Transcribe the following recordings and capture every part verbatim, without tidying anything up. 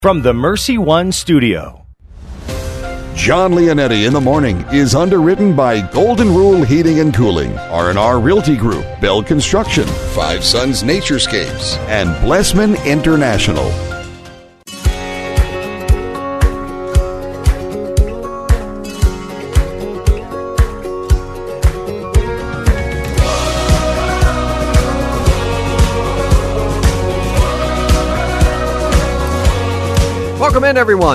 From the Mercy One studio. John Leonetti in the Morning is underwritten by Golden Rule Heating and Cooling, R and R Realty Group, Bell Construction, Five Sons Naturescapes, and Blessman International. Welcome in, everyone.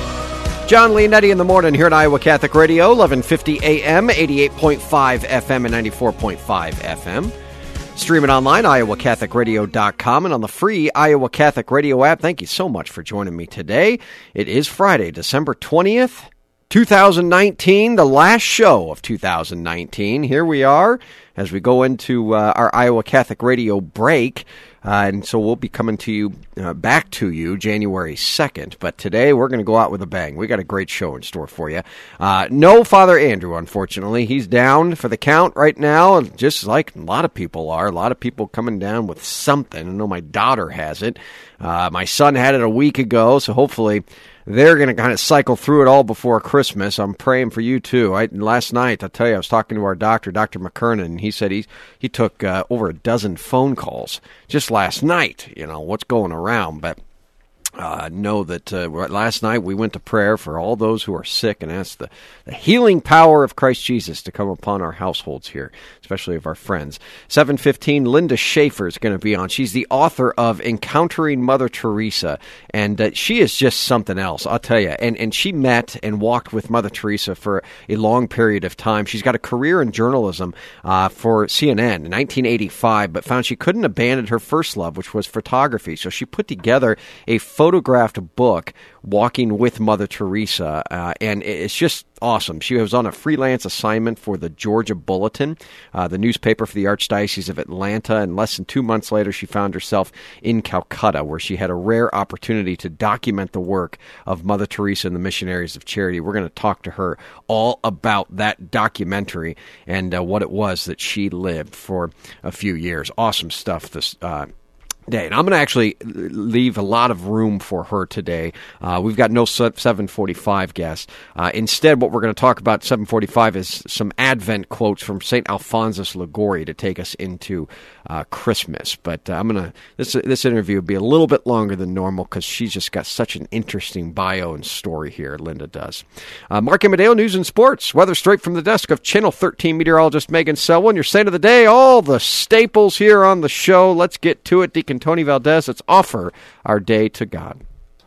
John Leonetti in the Morning here at Iowa Catholic Radio, eleven fifty A M, eighty-eight point five F M and ninety-four point five F M. Streaming online, iowa catholic radio dot com, and on the free Iowa Catholic Radio app. Thank you so much for joining me today. It is Friday, December twentieth, two thousand nineteen, the last show of two thousand nineteen. Here we are as we go into uh, our Iowa Catholic Radio break. Uh, and so we'll be coming to you, uh, back to you January second. But today we're going to go out with a bang. We got a great show in store for you. Uh, no Father Andrew, unfortunately. He's down for the count right now, just like a lot of people are. A lot of people coming down with something. I know my daughter has it. Uh, my son had it a week ago, so hopefully they're going to kind of cycle through it all before Christmas. I'm praying for you, too. I, last night, I'll tell you, I was talking to our doctor, Doctor McKernan, and he said he, he took uh, over a dozen phone calls just last night, you know, what's going around. But uh, know that uh, last night we went to prayer for all those who are sick and asked the, the healing power of Christ Jesus to come upon our households here, especially of our friends. seven fifteen, Linda Schaefer is going to be on. She's the author of Encountering Mother Teresa, and uh, she is just something else, I'll tell you. And, and she met and walked with Mother Teresa for a long period of time. She's got a career in journalism uh, for C N N in nineteen eighty-five, but found she couldn't abandon her first love, which was photography. So she put together a photographed book, Walking with Mother Teresa, uh, and it's just awesome. She was on a freelance assignment for the Georgia Bulletin, uh, the newspaper for the Archdiocese of Atlanta, and less than two months later she found herself in Calcutta, where she had a rare opportunity to document the work of Mother Teresa and the Missionaries of Charity. We're going to talk to her all about that documentary and uh, what it was that she lived for a few years. Awesome stuff this uh day. And I'm going to actually leave a lot of room for her today. Uh, we've got no seven forty-five guests. Uh, instead, what we're going to talk about at seven forty-five is some Advent quotes from Saint Alphonsus Liguori to take us into uh, Christmas. But uh, I'm going to this this interview will be a little bit longer than normal because she's just got such an interesting bio and story here. Linda does. Uh, Mark Amadeo, News and Sports. Weather straight from the desk of Channel thirteen meteorologist Megan Selwyn. Your saint of the day. All the staples here on the show. Let's get to it. Deacon Tony Valdez, let's offer our day to God.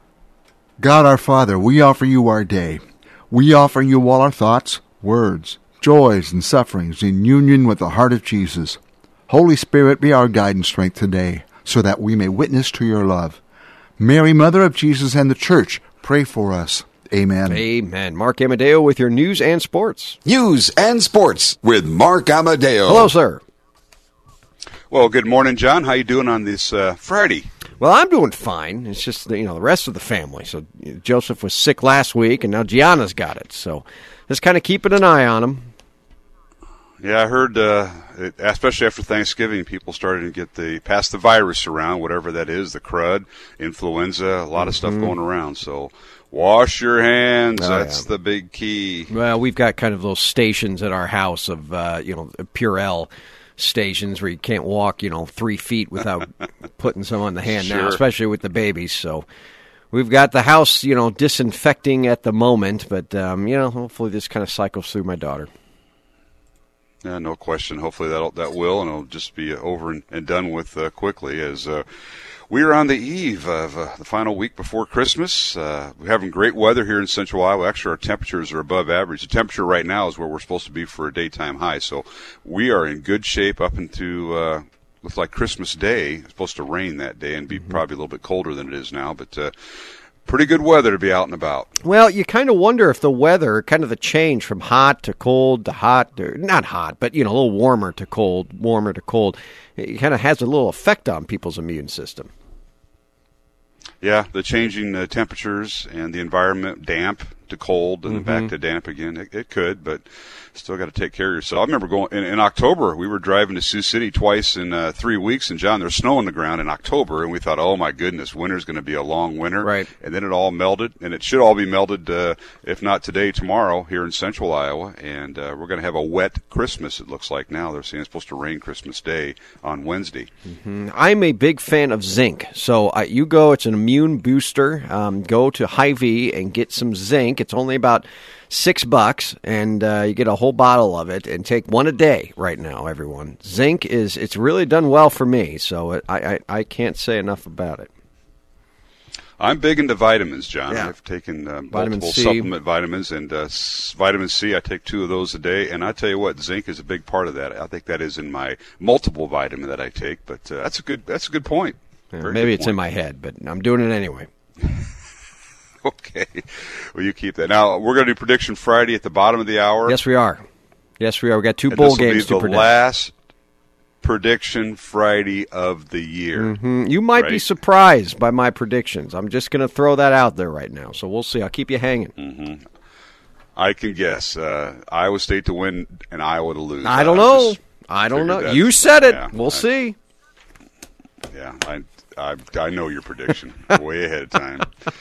God our Father, we offer you our day. We offer you all our thoughts, words, joys, and sufferings in union with the heart of Jesus. Holy Spirit, be our guide and strength today, so that we may witness to your love. Mary, Mother of Jesus and the Church, pray for us. Amen. Amen. Mark Amadeo with your News and Sports. News and Sports with Mark Amadeo. Hello, sir. Well, good morning, John. How you doing on this uh, Friday? Well, I'm doing fine. It's just, you know, the rest of the family. So Joseph was sick last week, and now Gianna's got it. So just kind of keeping an eye on him. Yeah, I heard, uh, it, especially after Thanksgiving, people started to get the pass the virus around, whatever that is, the crud, influenza, a lot of mm-hmm. stuff going around. So wash your hands. Oh, That's yeah. the big key. Well, we've got kind of those stations at our house of, uh, you know, Purell stations where you can't walk, you know, three feet without putting some on the hand sure. now, especially with the babies. So we've got the house, you know, disinfecting at the moment, but, um, you know, hopefully this kind of cycles through my daughter. Yeah, no question. Hopefully that that will, and it'll just be over and, and done with uh, quickly as uh, we are on the eve of uh, the final week before Christmas. Uh, we're having great weather here in central Iowa. Actually, our temperatures are above average. The temperature right now is where we're supposed to be for a daytime high. So we are in good shape up into, uh, looks like Christmas Day. It's supposed to rain that day and be mm-hmm. probably a little bit colder than it is now. But uh, pretty good weather to be out and about. Well, you kind of wonder if the weather, kind of the change from hot to cold to hot, or not hot, but, you know, a little warmer to cold, warmer to cold, it kind of has a little effect on people's immune system. Yeah, the changing uh, temperatures and the environment, damp, to cold and Mm-hmm. back to damp again. It, it could, but still got to take care of yourself. I remember going in, in October. We were driving to Sioux City twice in uh, three weeks, and John, there's snow on the ground in October, and we thought, oh my goodness, winter's going to be a long winter. Right. And then it all melted, and it should all be melted, uh, if not today, tomorrow here in central Iowa. And uh, we're going to have a wet Christmas. It looks like now they're saying it's supposed to rain Christmas Day on Wednesday. Mm-hmm. I'm a big fan of zinc, so uh, you go. It's an immune booster. Um, go to Hy-Vee and get some zinc. It's only about Six bucks, and uh, you get a whole bottle of it, and take one a day right now, everyone. Zinc is, it's really done well for me, so it, I, I, I can't say enough about it. I'm big into vitamins, John. Yeah. I've taken uh, Vitamin multiple C. supplement vitamins, and uh, s- vitamin C, I take two of those a day, and I tell you what, zinc is a big part of that. I think that is in my multiple vitamin that I take, but uh, that's a good that's a good point. Yeah, Very maybe good it's point. in my head, but I'm doing it anyway. Okay. Well, you keep that. Now, we're going to do Prediction Friday at the bottom of the hour. Yes, we are. Yes, we are. We got two and bowl this will games be to the predict. last Prediction Friday of the year. Mm-hmm. You might be Right. surprised by my predictions. I'm just going to throw that out there right now, so we'll see. I'll keep you hanging. Mm-hmm. I can guess. Uh, Iowa State to win and Iowa to lose. I don't I know. just I don't figured know. that- You said it. yeah, we'll I- see. Yeah, I, I, I know your prediction way ahead of time.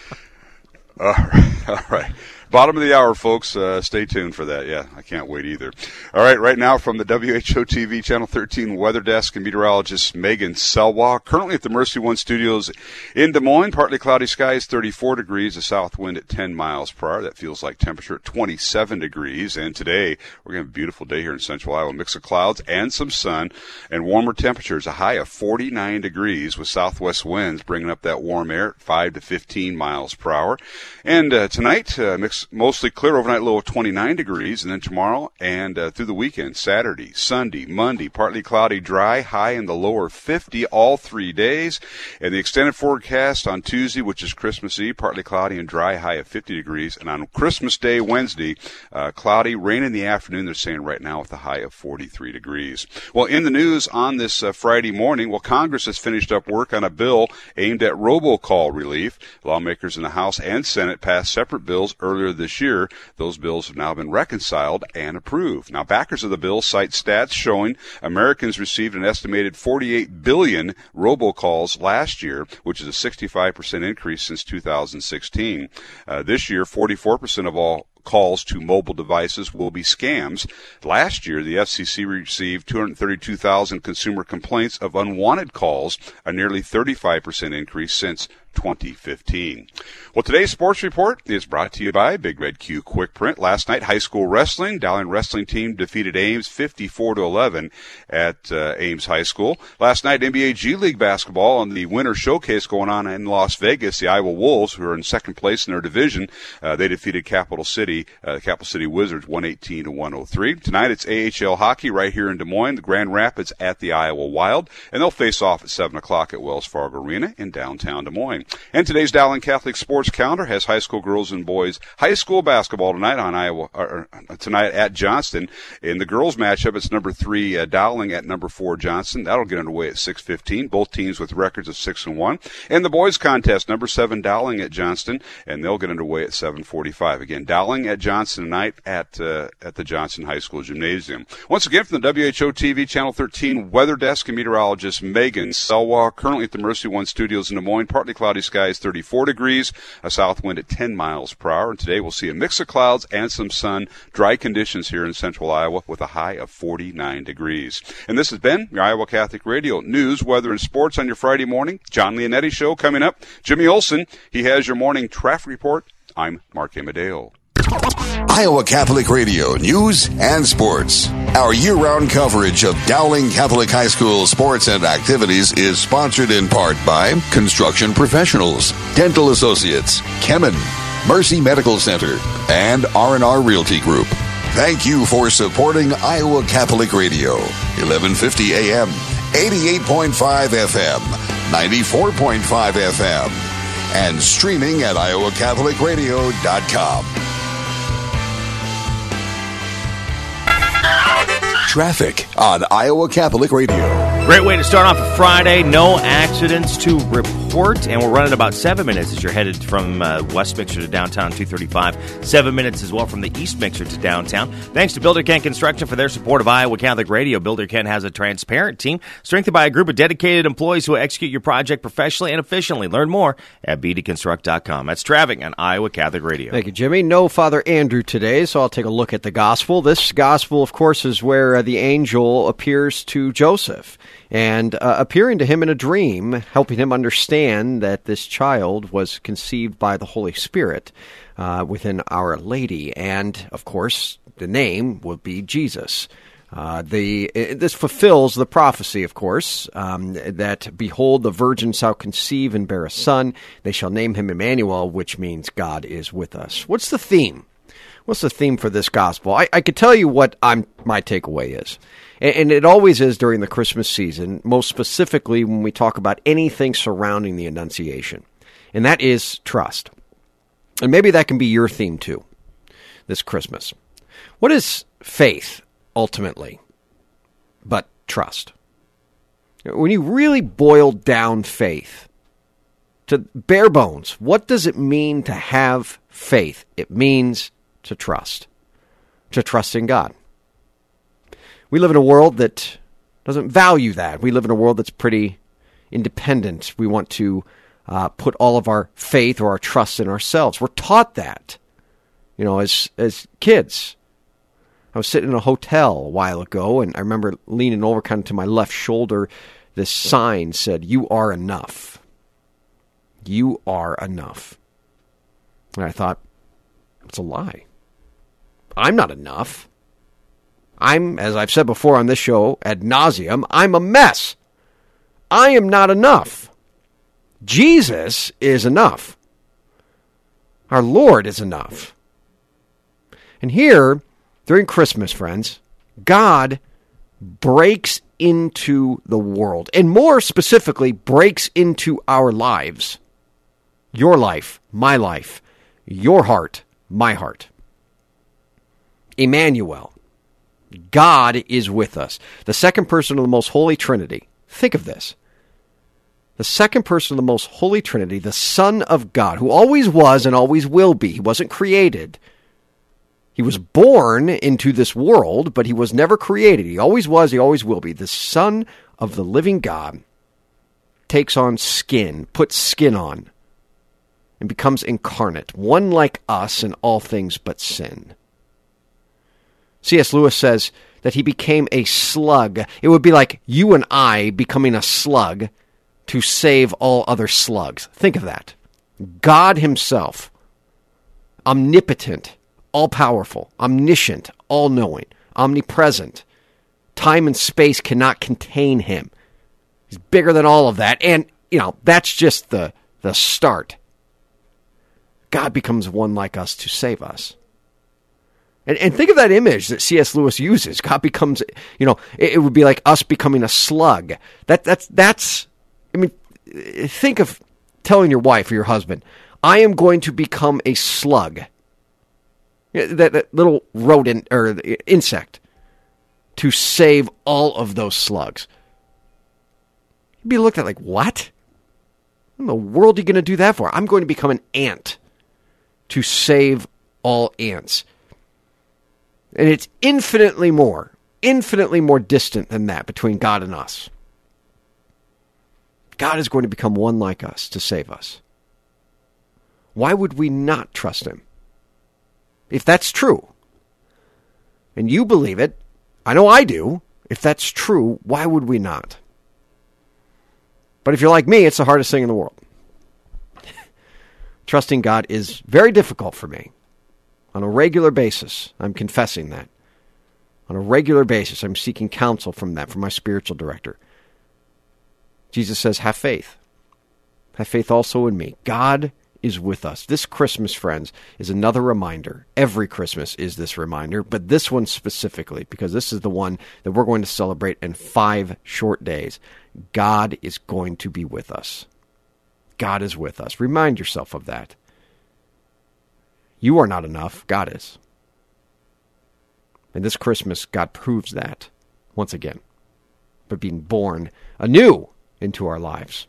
All right, all right. Bottom of the hour, folks. Uh, stay tuned for that. Yeah, I can't wait either. All right, right now from the W H O T V Channel thirteen Weather Desk and meteorologist Megan Selwa. Currently at the Mercy One Studios in Des Moines. Partly cloudy skies, thirty-four degrees. A south wind at ten miles per hour. That feels like temperature at twenty-seven degrees. And today, we're going to have a beautiful day here in central Iowa. Mix of clouds and some sun and warmer temperatures. A high of forty-nine degrees with southwest winds bringing up that warm air at five to fifteen miles per hour. And uh, tonight, uh, mix mostly clear, overnight low of twenty-nine degrees, and then tomorrow and uh, through the weekend, Saturday, Sunday, Monday, partly cloudy, dry, high in the lower fifty all three days. And the extended forecast on Tuesday, which is Christmas Eve, partly cloudy and dry, high of fifty degrees. And on Christmas Day, Wednesday, uh, cloudy, rain in the afternoon, they're saying right now with a high of forty-three degrees. Well, in the news on this uh, Friday morning, well, Congress has finished up work on a bill aimed at robocall relief. Lawmakers in the House and Senate passed separate bills earlier this year. Those bills have now been reconciled and approved. Now, backers of the bill cite stats showing Americans received an estimated forty-eight billion robocalls last year, which is a sixty-five percent increase since two thousand sixteen. Uh, this year, forty-four percent of all calls to mobile devices will be scams. Last year, the F C C received two hundred thirty-two thousand consumer complaints of unwanted calls, a nearly thirty-five percent increase since twenty fifteen. Well, today's sports report is brought to you by Big Red Q Quick Print. Last night, high school wrestling. Dowling wrestling team defeated Ames fifty-four to eleven at uh, Ames High School. Last night, N B A G League basketball on the winter showcase going on in Las Vegas. The Iowa Wolves, who are in second place in their division, uh, they defeated Capital City, uh, Capital City Wizards one eighteen to one oh three. Tonight, it's A H L hockey right here in Des Moines. The Grand Rapids at the Iowa Wild, and they'll face off at seven o'clock at Wells Fargo Arena in downtown Des Moines. And today's Dowling Catholic Sports Calendar has high school girls and boys high school basketball tonight on Iowa or, or, tonight at Johnston. In the girls matchup, it's number three uh, Dowling at number four Johnston. That'll get underway at six fifteen. Both teams with records of six and one. And the boys contest, number seven Dowling at Johnston, and they'll get underway at seven forty-five. Again, Dowling at Johnston tonight at uh, at the Johnston High School Gymnasium. Once again, from the W H O T V Channel thirteen Weather Desk and meteorologist Megan Selwa, currently at the Mercy One Studios in Des Moines. Partly cloudy skies, thirty-four degrees, a south wind at ten miles per hour. And today we'll see a mix of clouds and some sun, dry conditions here in central Iowa with a high of forty-nine degrees. And this has been your Iowa Catholic Radio news, weather, and sports on your Friday morning. John Leonetti Show coming up. Jimmy Olson, he has your morning traffic report. I'm Mark Amadeo. Iowa Catholic Radio News and Sports. Our year-round coverage of Dowling Catholic High School sports and activities is sponsored in part by Construction Professionals, Dental Associates, Kemen, Mercy Medical Center, and R and R Realty Group. Thank you for supporting Iowa Catholic Radio, eleven fifty A M, eighty-eight point five F M, ninety-four point five F M, and streaming at iowa catholic radio dot com. Traffic on Iowa Catholic Radio. Great way to start off a Friday. No accidents to report. And we're running about seven minutes as you're headed from uh, West Mixer to downtown two thirty-five. Seven minutes as well from the East Mixer to downtown. Thanks to Builder Kent Construction for their support of Iowa Catholic Radio. Builder Kent has a transparent team strengthened by a group of dedicated employees who execute your project professionally and efficiently. Learn more at b d construct dot com. That's Travick on Iowa Catholic Radio. Thank you, Jimmy. No Father Andrew today, so I'll take a look at the gospel. This gospel, of course, is where uh, the angel appears to Joseph. And uh, appearing to him in a dream, helping him understand that this child was conceived by the Holy Spirit uh, within Our Lady. And, of course, the name will be Jesus. Uh, the This fulfills the prophecy, of course, um, that, behold, the virgin shall conceive and bear a son. They shall name him Emmanuel, which means God is with us. What's the theme? What's the theme for this gospel? I, I could tell you what I'm, my takeaway is. And it always is during the Christmas season, most specifically when we talk about anything surrounding the Annunciation. And that is trust. And maybe that can be your theme too, this Christmas. What is faith, ultimately, but trust? When you really boil down faith to bare bones, what does it mean to have faith? It means to trust, to trust in God. We live in a world that doesn't value that. We live in a world that's pretty independent. We want to uh, put all of our faith or our trust in ourselves. We're taught that, you know, as as kids. I was sitting in a hotel a while ago, and I remember leaning over kind of to my left shoulder. This sign said, "You are enough. You are enough." And I thought, it's a lie. I'm not enough. I'm, as I've said before on this show, ad nauseum, I'm a mess. I am not enough. Jesus is enough. Our Lord is enough. And here, during Christmas, friends, God breaks into the world, and more specifically, breaks into our lives. Your life, my life, your heart, my heart. Emmanuel. God is with us. The second person of the most holy Trinity. Think of this. The second person of the most holy Trinity, the Son of God, who always was and always will be. He wasn't created. He was born into this world, but he was never created. He always was, he always will be. The Son of the living God takes on skin, puts skin on, and becomes incarnate, one like us in all things but sin. C S Lewis says that he became a slug. It would be like you and I becoming a slug to save all other slugs. Think of that. God himself, omnipotent, all-powerful, omniscient, all-knowing, omnipresent. Time and space cannot contain him. He's bigger than all of that. And, you know, that's just the, the start. God becomes one like us to save us. And, and think of that image that C S Lewis uses. God becomes, you know, it, it would be like us becoming a slug. That that's that's. I mean, think of telling your wife or your husband, "I am going to become a slug." That, that little rodent or insect to save all of those slugs. You'd be looked at like, what? What in the world are you going to do that for? I'm going to become an ant to save all ants. And it's infinitely more, infinitely more distant than that between God and us. God is going to become one like us to save us. Why would we not trust him? If that's true, and you believe it, I know I do, if that's true, why would we not? But if you're like me, it's the hardest thing in the world. Trusting God is very difficult for me. On a regular basis, I'm confessing that. On a regular basis, I'm seeking counsel from that, from my spiritual director. Jesus says, have faith. Have faith also in me. God is with us. This Christmas, friends, is another reminder. Every Christmas is this reminder, but this one specifically, because this is the one that we're going to celebrate in five short days. God is going to be with us. God is with us. Remind yourself of that. You are not enough. God is. And this Christmas, God proves that once again. but being born anew into our lives.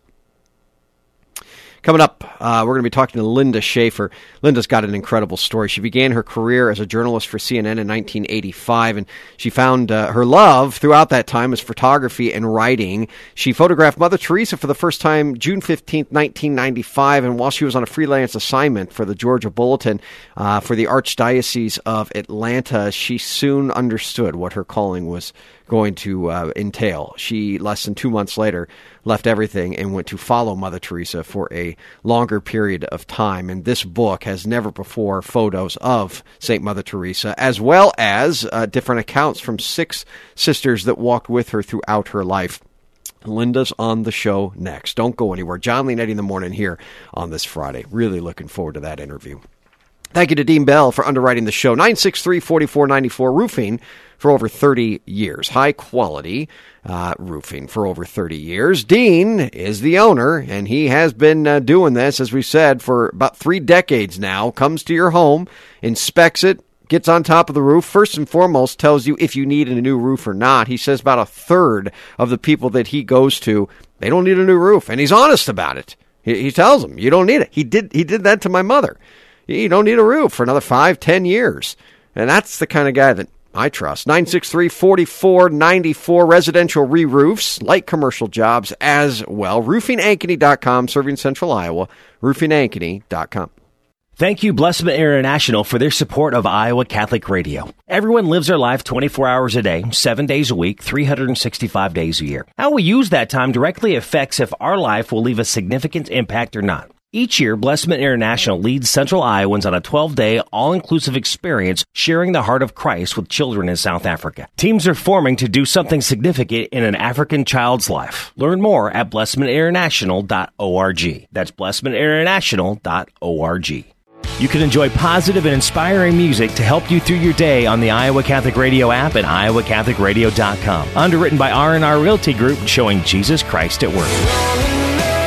Coming up, uh, we're going to be talking to Linda Schaefer. Linda's got an incredible story. She began her career as a journalist for C N N in nineteen eighty-five, and she found uh, her love throughout that time as photography and writing. She photographed Mother Teresa for the first time June fifteenth, nineteen ninety-five, and while she was on a freelance assignment for the Georgia Bulletin uh, for the Archdiocese of Atlanta, she soon understood what her calling was going to uh, entail. She, less than two months later, left everything and went to follow Mother Teresa for a longer period of time. And this book has never before photos of Saint Mother Teresa, as well as uh, different accounts from six sisters that walked with her throughout her life. Linda's on the show next. Don't go anywhere. John Leonetti in the morning here on this Friday. Really looking forward to that interview. Thank you to Dean Bell for underwriting the show. nine six three, four four nine four Roofing for over thirty years. High quality uh, roofing for over thirty years. Dean is the owner, and he has been uh, doing this, as we said, for about three decades now. Comes to your home, inspects it, gets on top of the roof. First and foremost, tells you if you need a new roof or not. He says about a third of the people that he goes to, they don't need a new roof, and he's honest about it. He, he tells them, you don't need it. He did. He did that to my mother. You don't need a roof for another five, ten years. And that's the kind of guy that I trust. nine six three, four four nine four, residential re-roofs, light commercial jobs as well. roofing ankeny dot com, serving Central Iowa. roofing ankeny dot com. Thank you, Blessman International, for their support of Iowa Catholic Radio. Everyone lives their life twenty-four hours a day, seven days a week, three hundred sixty-five days a year. How we use that time directly affects if our life will leave a significant impact or not. Each year, Blessman International leads Central Iowans on a twelve-day, all-inclusive experience sharing the heart of Christ with children in South Africa. Teams are forming to do something significant in an African child's life. Learn more at blessman international dot org. That's blessman international dot org. You can enjoy positive and inspiring music to help you through your day on the Iowa Catholic Radio app and iowa catholic radio dot com. Underwritten by R and R Realty Group, showing Jesus Christ at work.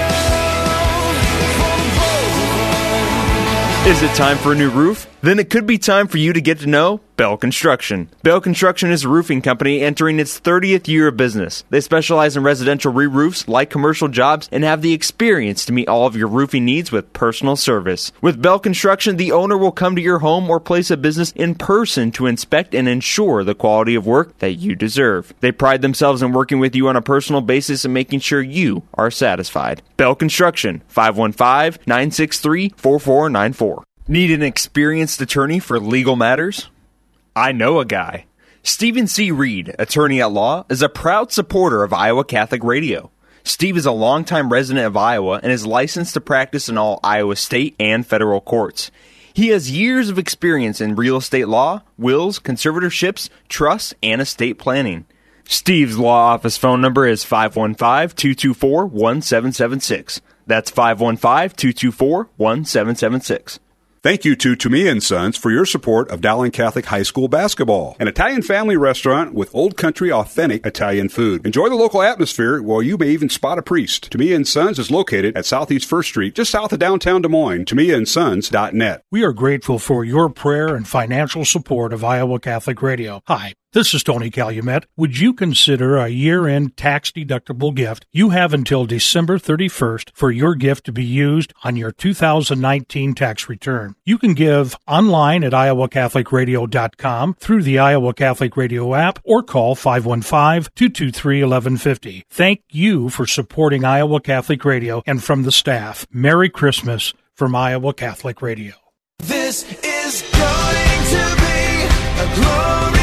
Is it time for a new roof? Then it could be time for you to get to know Bell Construction. Bell Construction is a roofing company entering its thirtieth year of business. They specialize in residential re-roofs, light commercial jobs, and have the experience to meet all of your roofing needs with personal service. With Bell Construction, the owner will come to your home or place of business in person to inspect and ensure the quality of work that you deserve. They pride themselves in working with you on a personal basis and making sure you are satisfied. Bell Construction, five one five, nine six three, four four nine four. Need an experienced attorney for legal matters? I know a guy. Stephen C. Reed, attorney at law, is a proud supporter of Iowa Catholic Radio. Steve is a longtime resident of Iowa and is licensed to practice in all Iowa state and federal courts. He has years of experience in real estate law, wills, conservatorships, trusts, and estate planning. Steve's law office phone number is five one five, two two four, one seven seven six. That's five one five, two two four, one seven seven six. Thank you to Toomey and Sons for your support of Dowling Catholic High School basketball, an Italian family restaurant with old country authentic Italian food. Enjoy the local atmosphere while you may even spot a priest. Toomey and Sons is located at Southeast First Street, just south of downtown Des Moines. Toomey and Sons dot net. We are grateful for your prayer and financial support of Iowa Catholic Radio. Hi. This is Tony Calumet. Would you consider a year-end tax-deductible gift? You have until December thirty-first for your gift to be used on your two thousand nineteen tax return. You can give online at iowa catholic radio dot com, through the Iowa Catholic Radio app, or call five one five, two two three, one one five zero. Thank you for supporting Iowa Catholic Radio, and from the staff, Merry Christmas from Iowa Catholic Radio. This is going to be a glorious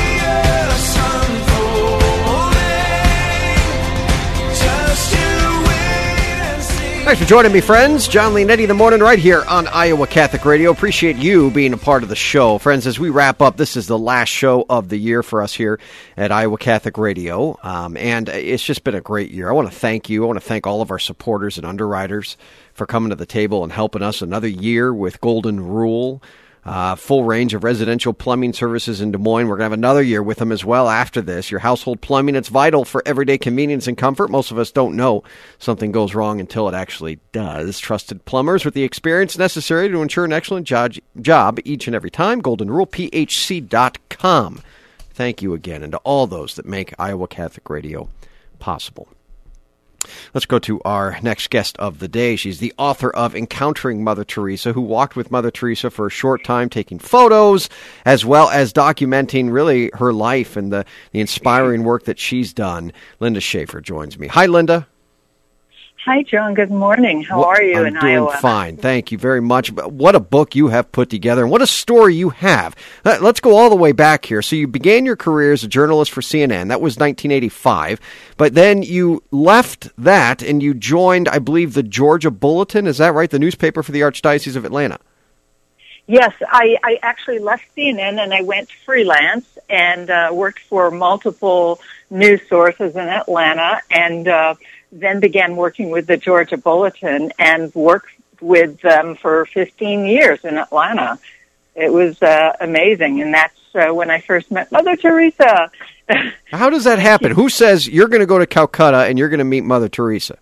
Thanks for joining me, friends. John Leonetti in the morning right here on Iowa Catholic Radio. Appreciate you being a part of the show. Friends, as we wrap up, this is the last show of the year for us here at Iowa Catholic Radio, um, and it's just been a great year. I want to thank you. I want to thank all of our supporters and underwriters for coming to the table and helping us another year with Golden Rule. Uh, full range of residential plumbing services in Des Moines. We're going to have another year with them as well after this. Your household plumbing, it's vital for everyday convenience and comfort. Most of us don't know something goes wrong until it actually does. Trusted plumbers with the experience necessary to ensure an excellent job, job each and every time. golden rule p h c dot com. Thank you again, and to all those that make Iowa Catholic Radio possible. Let's go to our next guest of the day. She's the author of Encountering Mother Teresa, who walked with Mother Teresa for a short time, taking photos as well as documenting really her life and the, the inspiring work that she's done. Linda Schaefer joins me. Hi, Linda. Hi, John. Good morning. How Well, are you I'm in doing Iowa? fine. Thank you very much. What a book you have put together, and what a story you have. Uh, Let's go all the way back here. So you began your career as a journalist for C N N. That was nineteen eighty-five. But then you left that, and you joined, I believe, the Georgia Bulletin. Is that right? The newspaper for the Archdiocese of Atlanta. Yes, I, I actually left C N N and I went freelance and uh, worked for multiple news sources in Atlanta, and uh, then began working with the Georgia Bulletin and worked with them for fifteen years in Atlanta. It was uh, amazing, and that's uh, when I first met Mother Teresa. How does that happen? Who says you're going to go to Calcutta and you're going to meet Mother Teresa?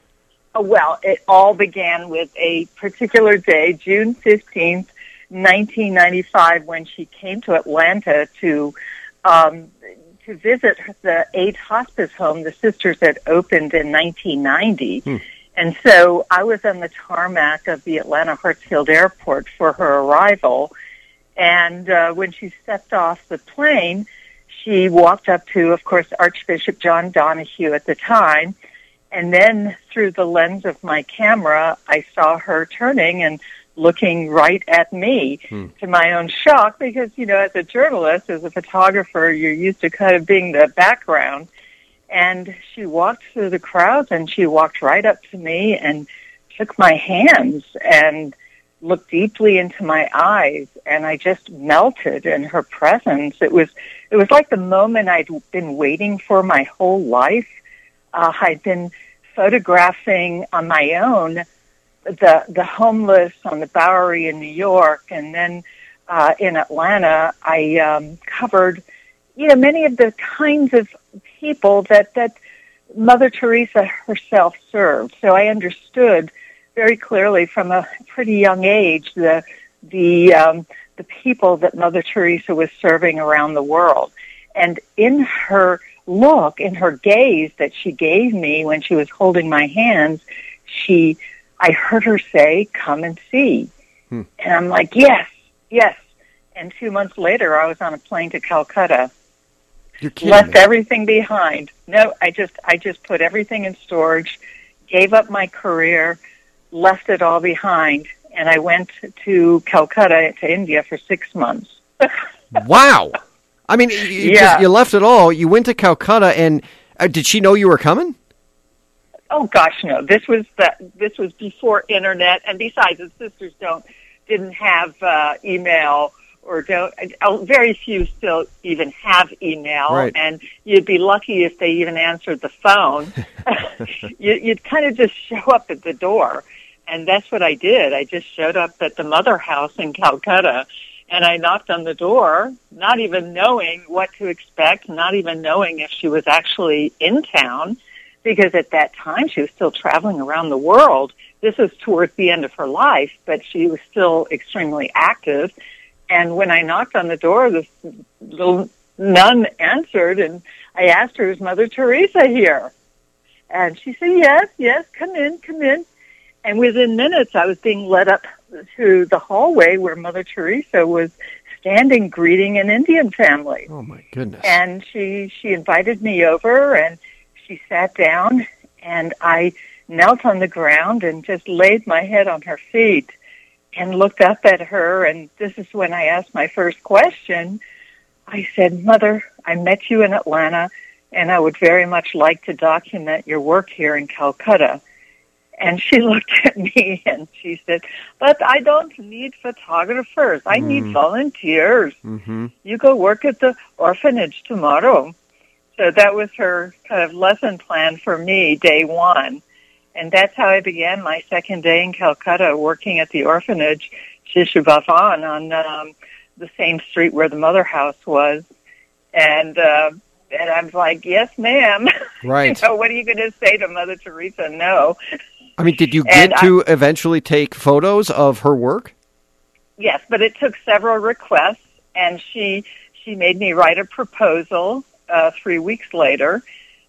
Oh, well, it all began with a particular day, June fifteenth, nineteen ninety-five, when she came to Atlanta to um, to visit the AIDS hospice home the sisters had opened in nineteen ninety. Hmm. And so I was on the tarmac of the Atlanta Hartsfield Airport for her arrival. And uh, when she stepped off the plane, she walked up to, of course, Archbishop John Donahue at the time. And then through the lens of my camera, I saw her turning and looking right at me, hmm. to my own shock, because, you know, as a journalist, as a photographer, you're used to kind of being the background. And she walked through the crowds, and she walked right up to me and took my hands and looked deeply into my eyes, and I just melted in her presence. It was, it was like the moment I'd been waiting for my whole life. Uh, I'd been photographing on my own the the homeless on the Bowery in New York, and then uh, in Atlanta, I um, covered, you know, many of the kinds of people that that Mother Teresa herself served. So I understood very clearly from a pretty young age the the um, the people that Mother Teresa was serving around the world, and in her look, in her gaze that she gave me when she was holding my hands, she. I heard her say, "Come and see." Hmm. And I'm like, yes, yes. And two months later, I was on a plane to Calcutta. You're kidding Left me. everything behind. No, I just, I just put everything in storage, gave up my career, left it all behind, and I went to Calcutta, to India, for six months. Wow. I mean, you, you Yeah. just, you left it all. You went to Calcutta, and uh, did she know you were coming? Oh gosh, no! This was the, this was before internet, and besides, the sisters don't didn't have uh, email, or don't. Uh, very few still even have email, Right. and you'd be lucky if they even answered the phone. you, you'd kind of just show up at the door, and that's what I did. I just showed up at the Mother House in Calcutta, and I knocked on the door, not even knowing what to expect, not even knowing if she was actually in town. Because at that time she was still traveling around the world. This was towards the end of her life, but she was still extremely active. And when I knocked on the door, this little nun answered, and I asked her, "Is Mother Teresa here?" And she said, "Yes, yes, come in, come in." And within minutes, I was being led up to the hallway where Mother Teresa was standing greeting an Indian family. Oh, my goodness. And she, she invited me over, and she sat down, and I knelt on the ground and just laid my head on her feet and looked up at her. And this is when I asked my first question. I said, "Mother, I met you in Atlanta, and I would very much like to document your work here in Calcutta." And she looked at me and she said, "But I don't need photographers. I mm. need volunteers. Mm-hmm. You go work at the orphanage tomorrow." So that was her kind of lesson plan for me, day one. And that's how I began my second day in Calcutta, working at the orphanage, Shishu Bhavan, on um, the same street where the Mother House was. And uh, and I was like, "Yes, ma'am." Right. You know, what are you going to say to Mother Teresa? No. I mean, did you And get to eventually take photos of her work? Yes, but it took several requests, and she she made me write a proposal uh, three weeks later,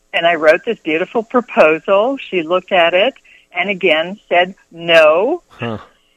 and I wrote this beautiful proposal. She looked at it and again said no. Huh.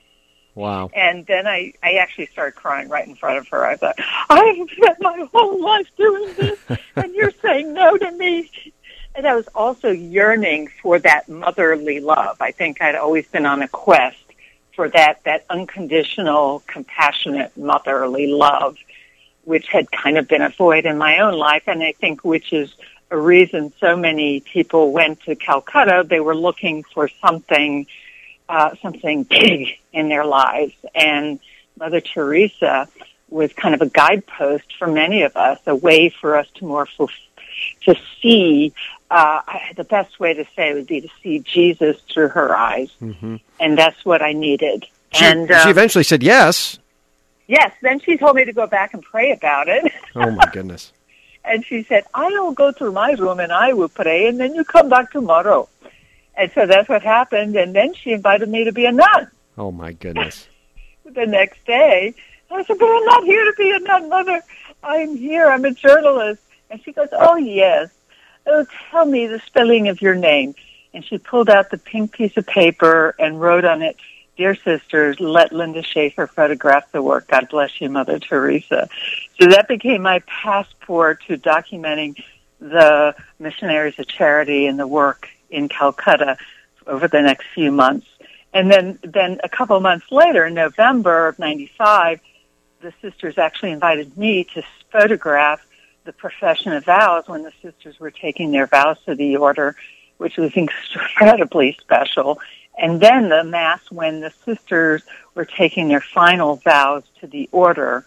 Wow. And then I, I actually started crying right in front of her. I thought, I have spent my whole life doing this, and you're saying no to me. And I was also yearning for that motherly love. I think I'd always been on a quest for that, that unconditional, compassionate, motherly love, which had kind of been a void in my own life, and I think which is a reason so many people went to Calcutta. They were looking for something, uh, something big in their lives, and Mother Teresa was kind of a guidepost for many of us, a way for us to more fulfill, to see, uh, the best way to say it would be to see Jesus through her eyes. Mm-hmm. And that's what I needed. She, and uh, she eventually said yes. Yes, then she told me to go back and pray about it. Oh, my goodness. And she said, I will go to my room and I will pray, and then you come back tomorrow. And so that's what happened. And then she invited me to be a nun. Oh, my goodness. The next day, I said, but I'm not here to be a nun, Mother. I'm here. I'm a journalist. And she goes, oh, yes. Oh, tell me the spelling of your name. And she pulled out the pink piece of paper and wrote on it, Dear sisters, let Linda Schaefer photograph the work. God bless you, Mother Teresa. So that became my passport to documenting the Missionaries of Charity and the work in Calcutta over the next few months. And then, then a couple months later, in November of ninety-five, the sisters actually invited me to photograph the profession of vows when the sisters were taking their vows to the order, which was incredibly special. And then the Mass when the sisters were taking their final vows to the order.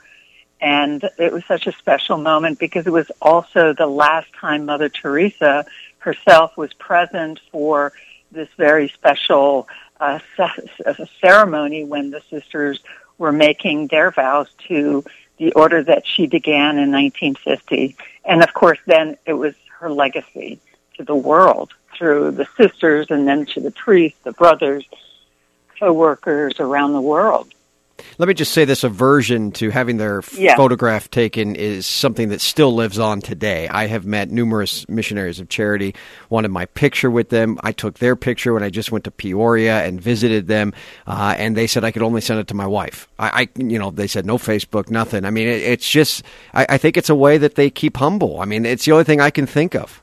And it was such a special moment because it was also the last time Mother Teresa herself was present for this very special uh, ceremony when the sisters were making their vows to the order that she began in nineteen fifty. And, of course, then it was her legacy to the world through the sisters and then to the priests, the brothers, co-workers around the world. Let me just say this aversion to having their Yeah. photograph taken is something that still lives on today. I have met numerous missionaries of charity, wanted my picture with them. I took their picture when I just went to Peoria and visited them, uh, and they said I could only send it to my wife. I, I you know, they said no Facebook, nothing. I mean, it, it's just, I, I think it's a way that they keep humble. I mean, it's the only thing I can think of.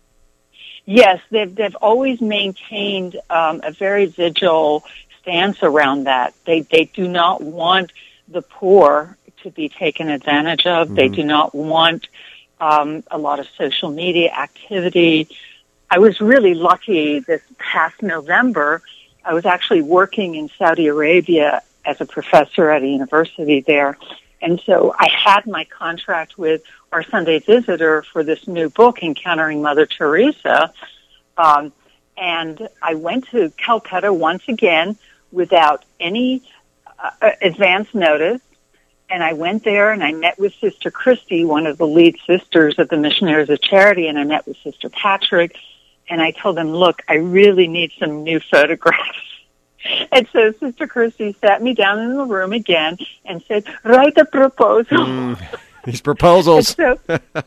Yes, they've, they've always maintained um, a very vigil stance around that. They they do not want the poor to be taken advantage of. Mm-hmm. They do not want um, a lot of social media activity. I was really lucky this past November. I was actually working in Saudi Arabia as a professor at a university there. And so I had my contract with our Sunday Visitor for this new book, Encountering Mother Teresa. Um, and I went to Calcutta once again without any uh, advance notice. And I went there and I met with Sister Christy, one of the lead sisters of the Missionaries of Charity, and I met with Sister Patrick. And I told them, look, I really need some new photographs. And so Sister Christy sat me down in the room again and said, write a proposal. Mm, these proposals. so,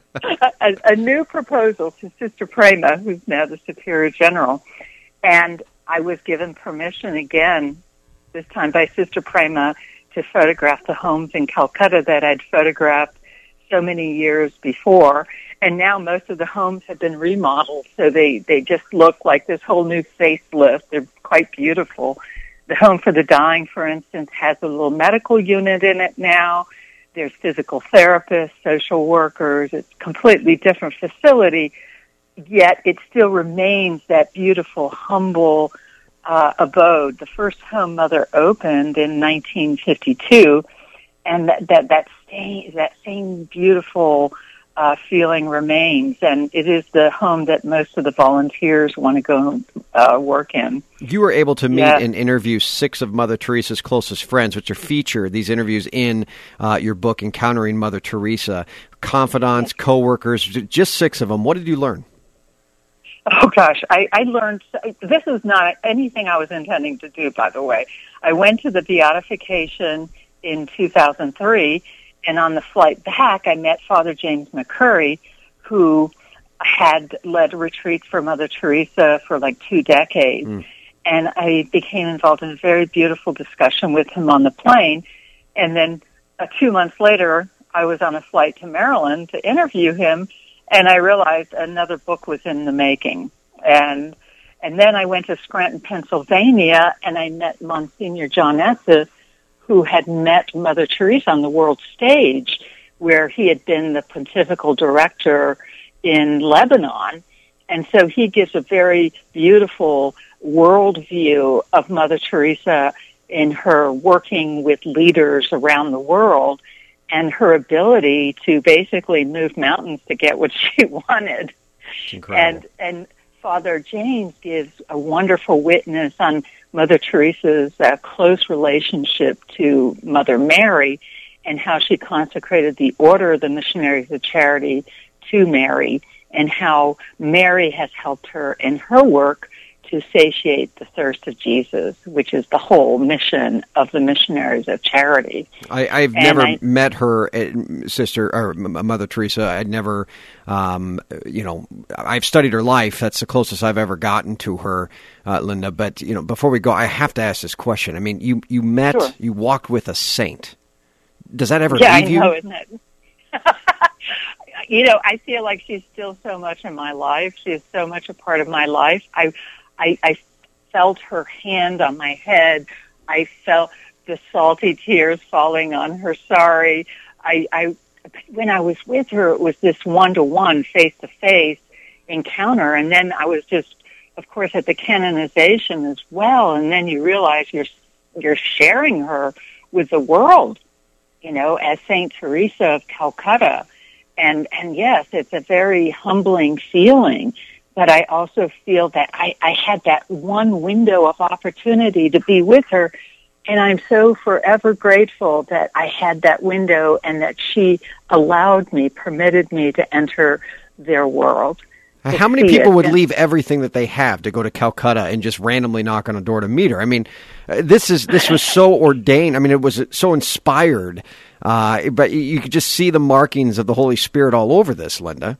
a, a new proposal to Sister Prema, who's now the Superior General. And I was given permission again, this time by Sister Prema, to photograph the homes in Calcutta that I'd photographed so many years before. And now most of the homes have been remodeled, so they, they just look like this whole new facelift. They're quite beautiful. The Home for the Dying, for instance, has a little medical unit in it now. There's physical therapists, social workers. It's a completely different facility, yet it still remains that beautiful, humble uh, abode. The first home Mother opened in nineteen fifty-two, and that that, that, same, that same beautiful Uh, feeling remains, and it is the home that most of the volunteers want to go uh, work in. You were able to meet Yes. and interview six of Mother Teresa's closest friends, which are featured, these interviews, in uh, your book, Encountering Mother Teresa. Confidants, co-workers, j- just six of them. What did you learn? Oh, gosh, I, I learned, this is not anything I was intending to do, by the way. I went to the beatification in two thousand three, and on the flight back, I met Father James McCurry, who had led retreats for Mother Teresa for like two decades. Mm. And I became involved in a very beautiful discussion with him on the plane. And then uh, two months later, I was on a flight to Maryland to interview him, and I realized another book was in the making. And and then I went to Scranton, Pennsylvania, and I met Monsignor John Esses, who had met Mother Teresa on the world stage, where he had been the pontifical director in Lebanon. And so he gives a very beautiful worldview of Mother Teresa in her working with leaders around the world and her ability to basically move mountains to get what she wanted. It's incredible. And, and Father James gives a wonderful witness on Mother Teresa's uh, close relationship to Mother Mary and how she consecrated the Order of the Missionaries of Charity to Mary, and how Mary has helped her in her work to satiate the thirst of Jesus, which is the whole mission of the Missionaries of Charity. I, I've and never I, met her, uh, sister, or Mother Teresa. I'd never, um, you know, I've studied her life. That's the closest I've ever gotten to her, uh, Linda. But, you know, before we go, I have to ask this question. I mean, you, you met, sure. you walked with a saint. Does that ever yeah, leave you? Yeah, I know, isn't it? You know, I feel like she's still so much in my life. She is so much a part of my life. I, I, I felt her hand on my head. I felt the salty tears falling on her sari. I, I, when I was with her, it was this one-to-one, face-to-face encounter. And then I was just, of course, at the canonization as well. And then you realize you're, you're sharing her with the world, you know, as Saint Teresa of Calcutta. And, and yes, it's a very humbling feeling, but I also feel that I, I had that one window of opportunity to be with her, and I'm so forever grateful that I had that window and that she allowed me, permitted me to enter their world. How many people would leave everything that they have to go to Calcutta and just randomly knock on a door to meet her? I mean, this is this was so ordained. I mean, it was so inspired. Uh, but you could just see the markings of the Holy Spirit all over this, Linda.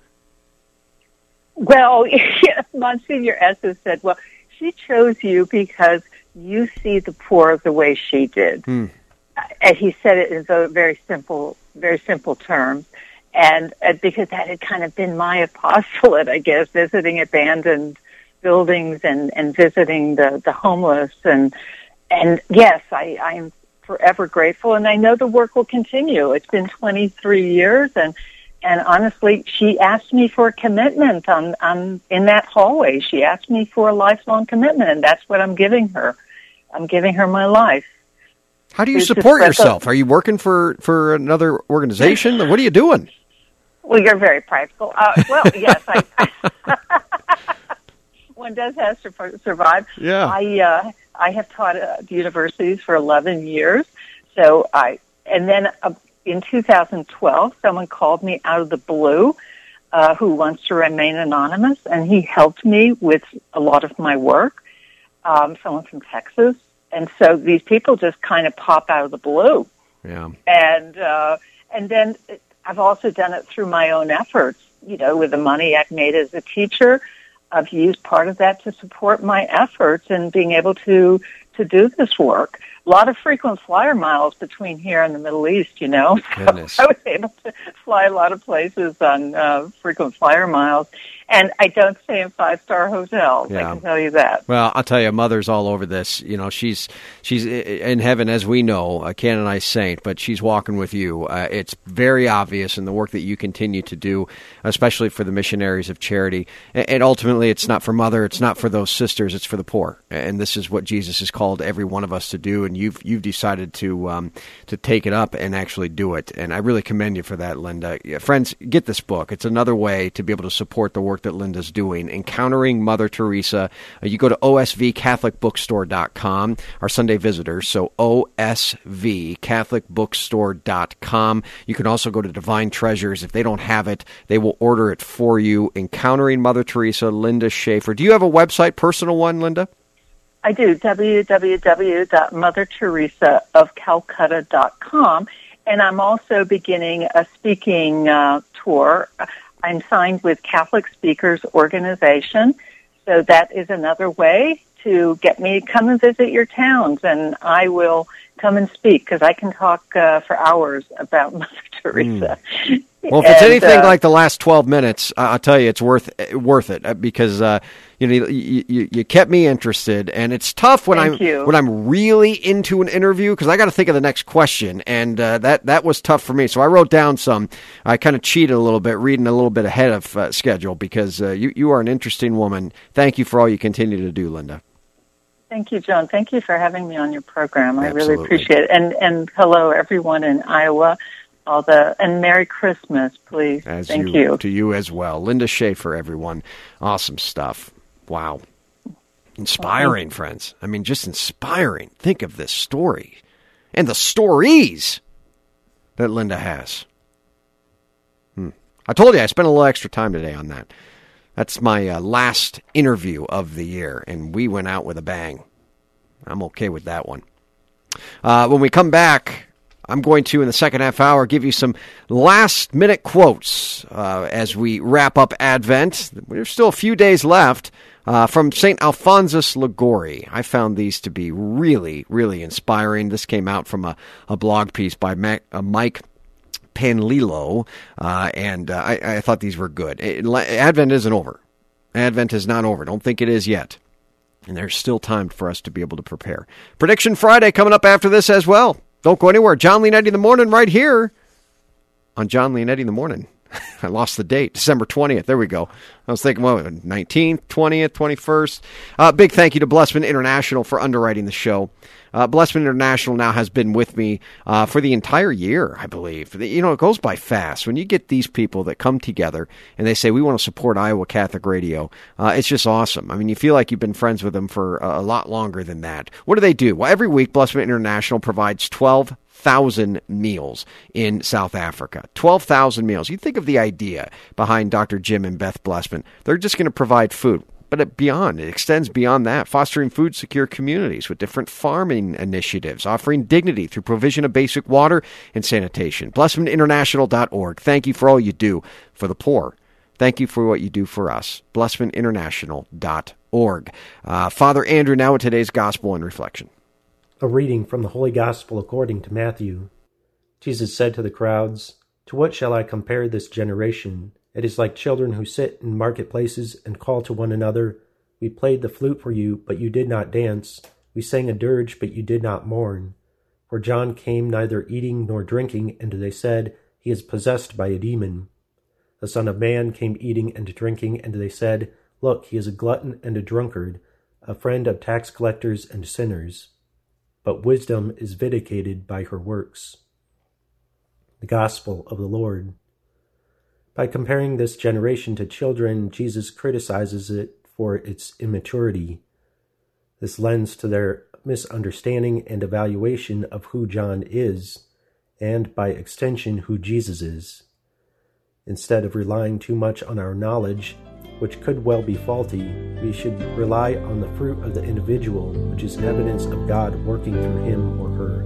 Well, yes, Monsignor Esses said, well, she chose you because you see the poor the way she did. Hmm. And he said it in very simple, very simple terms. And uh, because that had kind of been my apostolate, I guess, visiting abandoned buildings and, and visiting the, the homeless. And, and yes, I, I'm forever grateful, and I know the work will continue. It's been twenty-three years, and and honestly, she asked me for a commitment on, on in that hallway. She asked me for a lifelong commitment, and that's what I'm giving her. I'm giving her my life. How do you it's support yourself? Are you working for, for another organization? What are you doing? Well, you're very practical. Uh, well, yes, I, I one does have to survive. Yeah. I uh, I have taught at universities for eleven years. So I, and then uh, in two thousand twelve, someone called me out of the blue, uh, who wants to remain anonymous, and he helped me with a lot of my work. Um, someone from Texas, and so these people just kind of pop out of the blue. Yeah. And uh, and then I've also done it through my own efforts. You know, with the money I've made as a teacher, I've used part of that to support my efforts in being able to, to do this work. A lot of frequent flyer miles between here and the Middle East, you know. Goodness. So I was able to fly a lot of places on uh, frequent flyer miles. And I don't stay in five-star hotels, Yeah. I can tell you that. Well, I'll tell you, Mother's all over this. You know, she's she's in heaven, as we know, a canonized saint, but she's walking with you. Uh, it's very obvious in the work that you continue to do, especially for the Missionaries of Charity. And, and ultimately, it's not for Mother, it's not for those sisters, it's for the poor. And this is what Jesus has called every one of us to do, and you've you've decided to um, to take it up and actually do it. And I really commend you for that, Linda. Yeah, friends, get this book. It's another way to be able to support the work that Linda's doing, Encountering Mother Teresa. Uh, you go to O S V Catholic Bookstore dot com, our Sunday visitors, so O S V Catholic Bookstore dot com. You can also go to Divine Treasures. If they don't have it, they will order it for you. Encountering Mother Teresa, Linda Schaefer. Do you have a website, personal one, Linda? I do, w w w dot mother teresa of calcutta dot com. And I'm also beginning a speaking uh, tour. I I'm signed with Catholic Speakers Organization, so that is another way to get me to come and visit your towns, and I will come and speak because I can talk uh, for hours about Mother Teresa. Mm. Well, if it's and, anything uh, like the last twelve minutes, uh, I'll tell you, it's worth worth it because uh, you know you, you, you kept me interested, and it's tough when Thank I'm you. when I'm really into an interview because I got to think of the next question, and uh, that that was tough for me. So I wrote down some. I kind of cheated a little bit, reading a little bit ahead of uh, schedule because uh, you you are an interesting woman. Thank you for all you continue to do, Linda. Thank you, John. Thank you for having me on your program. I Absolutely. really appreciate it. And and hello, everyone in Iowa. All the and Merry Christmas, please. As Thank you, you. to you as well, Linda Schaefer. Everyone, awesome stuff. Wow, inspiring, friends. I mean, just inspiring. Think of this story and the stories that Linda has. Hmm. I told you I spent a little extra time today on that. That's my uh, last interview of the year, and we went out with a bang. I'm okay with that one. Uh, when we come back, I'm going to, in the second half hour, give you some last-minute quotes uh, as we wrap up Advent. There's still a few days left uh, from Saint Alphonsus Liguori. I found these to be really, really inspiring. This came out from a, a blog piece by Mac, uh, Mike Panlilo, uh, and uh, I, I thought these were good. It, Advent isn't over. Advent is not over. Don't think it is yet. And there's still time for us to be able to prepare. Prediction Friday coming up after this as well. Don't go anywhere. John Leonetti in the morning right here on John Leonetti in the morning. I lost the date. December twentieth. There we go. I was thinking, well, nineteenth, twentieth, twenty-first. Uh, big thank you to Blessman International for underwriting the show. Uh, Blessman International now has been with me uh, for the entire year, I believe. You know, it goes by fast. When you get these people that come together and they say, we want to support Iowa Catholic Radio, uh, it's just awesome. I mean, you feel like you've been friends with them for a lot longer than that. What do they do? Well, every week, Blessman International provides twelve thousand meals in South Africa. twelve thousand meals. You think of the idea behind Doctor Jim and Beth Blessman. They're just going to provide food. But it beyond, it extends beyond that, fostering food-secure communities with different farming initiatives, offering dignity through provision of basic water and sanitation. Blessman International dot org. Thank you for all you do for the poor. Thank you for what you do for us. Blessman International dot org. Uh, Father Andrew, now with today's Gospel and Reflection. A reading from the Holy Gospel according to Matthew. Jesus said to the crowds, "To what shall I compare this generation? It is like children who sit in marketplaces and call to one another, 'We played the flute for you, but you did not dance. We sang a dirge, but you did not mourn.' For John came neither eating nor drinking, and they said, 'He is possessed by a demon.' The Son of Man came eating and drinking, and they said, 'Look, he is a glutton and a drunkard, a friend of tax collectors and sinners.' But wisdom is vindicated by her works." The Gospel of the Lord. By comparing this generation to children, Jesus criticizes it for its immaturity. This lends to their misunderstanding and evaluation of who John is, and by extension, who Jesus is. Instead of relying too much on our knowledge, which could well be faulty, we should rely on the fruit of the individual, which is evidence of God working through him or her.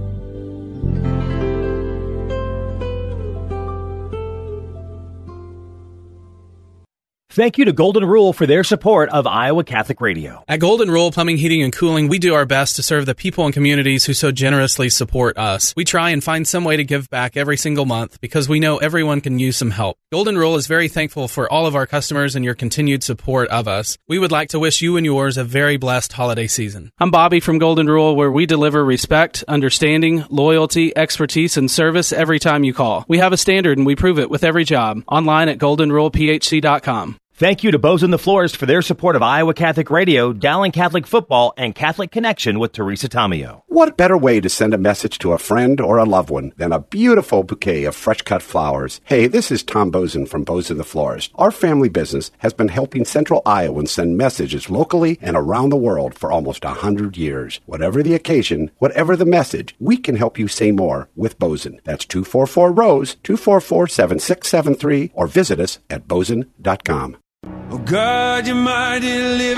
Thank you to Golden Rule for their support of Iowa Catholic Radio. At Golden Rule Plumbing, Heating, and Cooling, we do our best to serve the people and communities who so generously support us. We try and find some way to give back every single month because we know everyone can use some help. Golden Rule is very thankful for all of our customers and your continued support of us. We would like to wish you and yours a very blessed holiday season. I'm Bobby from Golden Rule, where we deliver respect, understanding, loyalty, expertise, and service every time you call. We have a standard and we prove it with every job. Online at golden rule p h c dot com. Thank you to Bozen the Florist for their support of Iowa Catholic Radio, Dowling Catholic Football, and Catholic Connection with Teresa Tomeo. What better way to send a message to a friend or a loved one than a beautiful bouquet of fresh-cut flowers? Hey, this is Tom Bozen from Bozen the Florist. Our family business has been helping Central Iowans send messages locally and around the world for almost one hundred years. Whatever the occasion, whatever the message, we can help you say more with Bozen. That's two four four ROSE, two four four, seven six seven three, or visit us at bozen dot com. Oh God, you're my deliverer,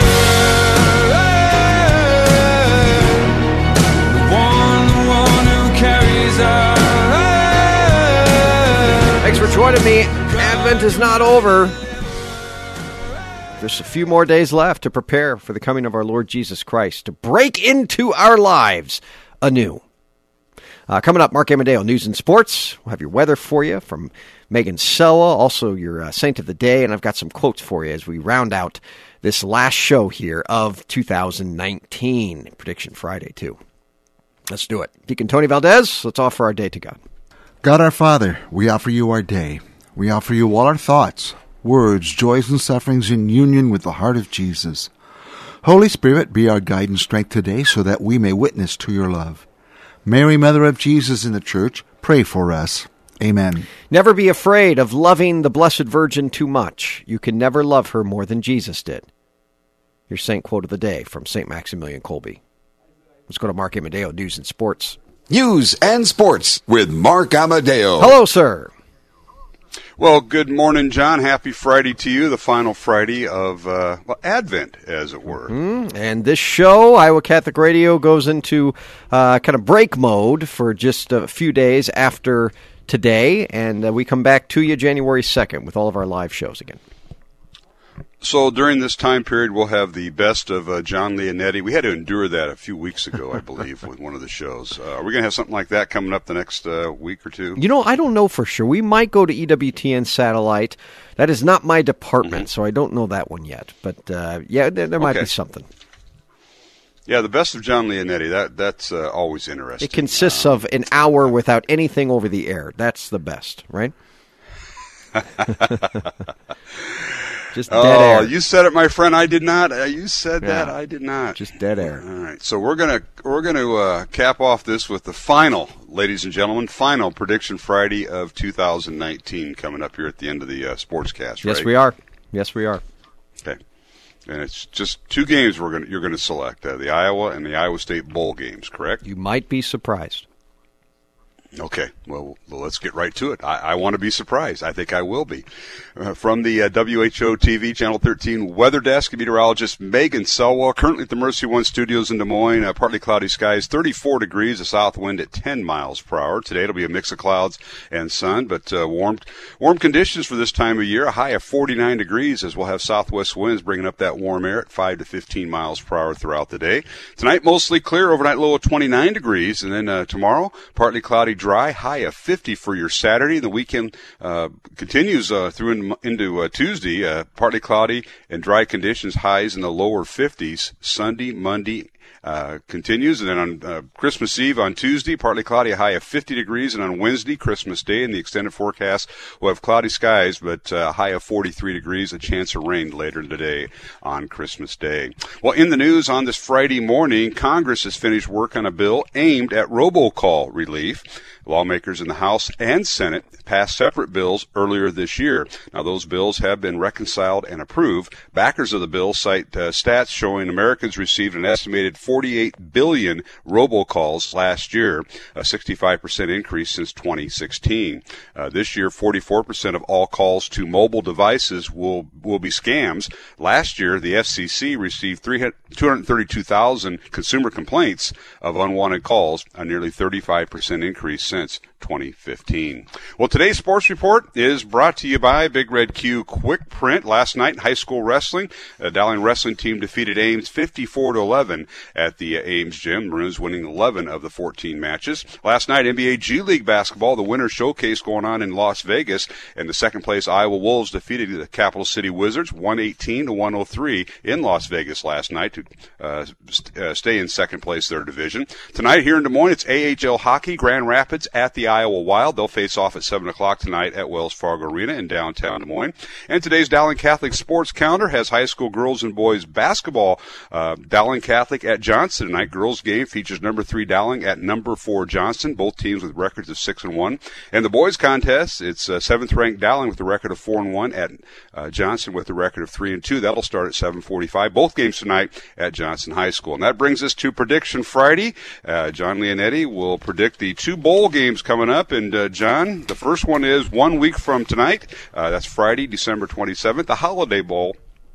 the one, the one who carries us. Thanks for joining me at Advent is not over. There's a few more days left to prepare for the coming of our Lord Jesus Christ, to break into our lives anew. Uh, coming up, Mark Amadeo, News and Sports. We'll have your weather for you from Megan Selwa, also your uh, Saint of the Day, and I've got some quotes for you as we round out this last show here of two thousand nineteen. Prediction Friday, too. Let's do it. Deacon Tony Valdez, let's offer our day to God. God our Father, we offer you our day. We offer you all our thoughts, words, joys, and sufferings in union with the heart of Jesus. Holy Spirit, be our guide and strength today so that we may witness to your love. Mary, Mother of Jesus in the Church, pray for us. Amen. Never be afraid of loving the Blessed Virgin too much. You can never love her more than Jesus did. Your saint quote of the day from Saint Maximilian Kolbe. Let's go to Mark Amadeo, News and Sports. News and Sports with Mark Amadeo. Hello, sir. Well, good morning, John. Happy Friday to you, the final Friday of uh, well, Advent, as it were. Mm-hmm. And this show, Iowa Catholic Radio, goes into uh, kind of break mode for just a few days after today, and uh, we come back to you January second with all of our live shows again. So during this time period, we'll have the best of uh, John Leonetti. We had to endure that a few weeks ago, I believe, with one of the shows. Uh, are we going to have something like that coming up the next uh, week or two? You know, I don't know for sure. We might go to E W T N Satellite. That is not my department, mm-hmm. so I don't know that one yet. But, uh, yeah, there, there might okay. be something. Yeah, the best of John Leonetti. That, that's uh, always interesting. It consists um, of an hour without anything over the air. That's the best, right? Just dead oh, air. You said it, my friend. I did not. Uh, you said yeah. that. I did not. Just dead air. All right. So we're gonna we're gonna uh, cap off this with the final, ladies and gentlemen, final Prediction Friday of two thousand nineteen coming up here at the end of the uh, Sportscast. Yes, right? we are. Yes, we are. Okay. And it's just two games we're gonna you're gonna select: uh, the Iowa and the Iowa State bowl games. Correct? You might be surprised. Okay, well, well, let's get right to it. I, I want to be surprised. I think I will be. Uh, from the uh, W H O T V Channel thirteen Weather Desk, meteorologist Megan Selwa, currently at the Mercy One Studios in Des Moines. Uh, partly cloudy skies, thirty-four degrees, a south wind at ten miles per hour. Today it'll be a mix of clouds and sun, but uh, warm, warm conditions for this time of year. A high of forty-nine degrees as we'll have southwest winds bringing up that warm air at five to fifteen miles per hour throughout the day. Tonight mostly clear, overnight low of twenty-nine degrees, and then uh, tomorrow partly cloudy, dry, high of fifty for your Saturday. The weekend uh, continues uh, through in, into uh, Tuesday, uh, partly cloudy and dry conditions, highs in the lower fifties. Sunday, Monday, Uh, continues, and then on uh, Christmas Eve on Tuesday, partly cloudy, a high of fifty degrees, and on Wednesday, Christmas Day, in the extended forecast, we'll have cloudy skies, but a uh, high of forty-three degrees, a chance of rain later today on Christmas Day. Well, in the news on this Friday morning, Congress has finished work on a bill aimed at robocall relief. Lawmakers in the House and Senate passed separate bills earlier this year. Now, those bills have been reconciled and approved. Backers of the bill cite uh, stats showing Americans received an estimated forty-eight billion robocalls last year, a sixty-five percent increase since twenty sixteen. Uh, this year, forty-four percent of all calls to mobile devices will will be scams. Last year, the F C C received two hundred thirty-two thousand consumer complaints of unwanted calls, a nearly thirty-five percent increase since twenty fifteen. Well, today's sports report is brought to you by Big Red Q Quick Print. Last night in high school wrestling, the Dowling wrestling team defeated Ames fifty-four to eleven at the Ames gym. Maroons winning eleven of the fourteen matches. Last night, N B A G League basketball, the winter showcase going on in Las Vegas, and the second place Iowa Wolves defeated the Capital City Wizards one eighteen to one oh three in Las Vegas last night to uh, st- uh, stay in second place their division. Tonight here in Des Moines, it's A H L hockey, Grand Rapids at the Iowa Wild. They'll face off at seven o'clock tonight at Wells Fargo Arena in downtown Des Moines. And today's Dowling Catholic sports calendar has high school girls and boys basketball. Uh, Dowling Catholic at Johnson tonight. Girls game features number three Dowling at number four Johnson. Both teams with records of six and one. And the boys contest, it's uh, seventh ranked Dowling with a record of four and one at uh, Johnson with a record of three and two. That'll start at seven forty-five. Both games tonight at Johnson High School. And that brings us to Prediction Friday. Uh, John Leonetti will predict the two bowl games coming up. And, uh, John, the first one is one week from tonight. Uh, that's Friday, December twenty-seventh, the Holiday Bowl.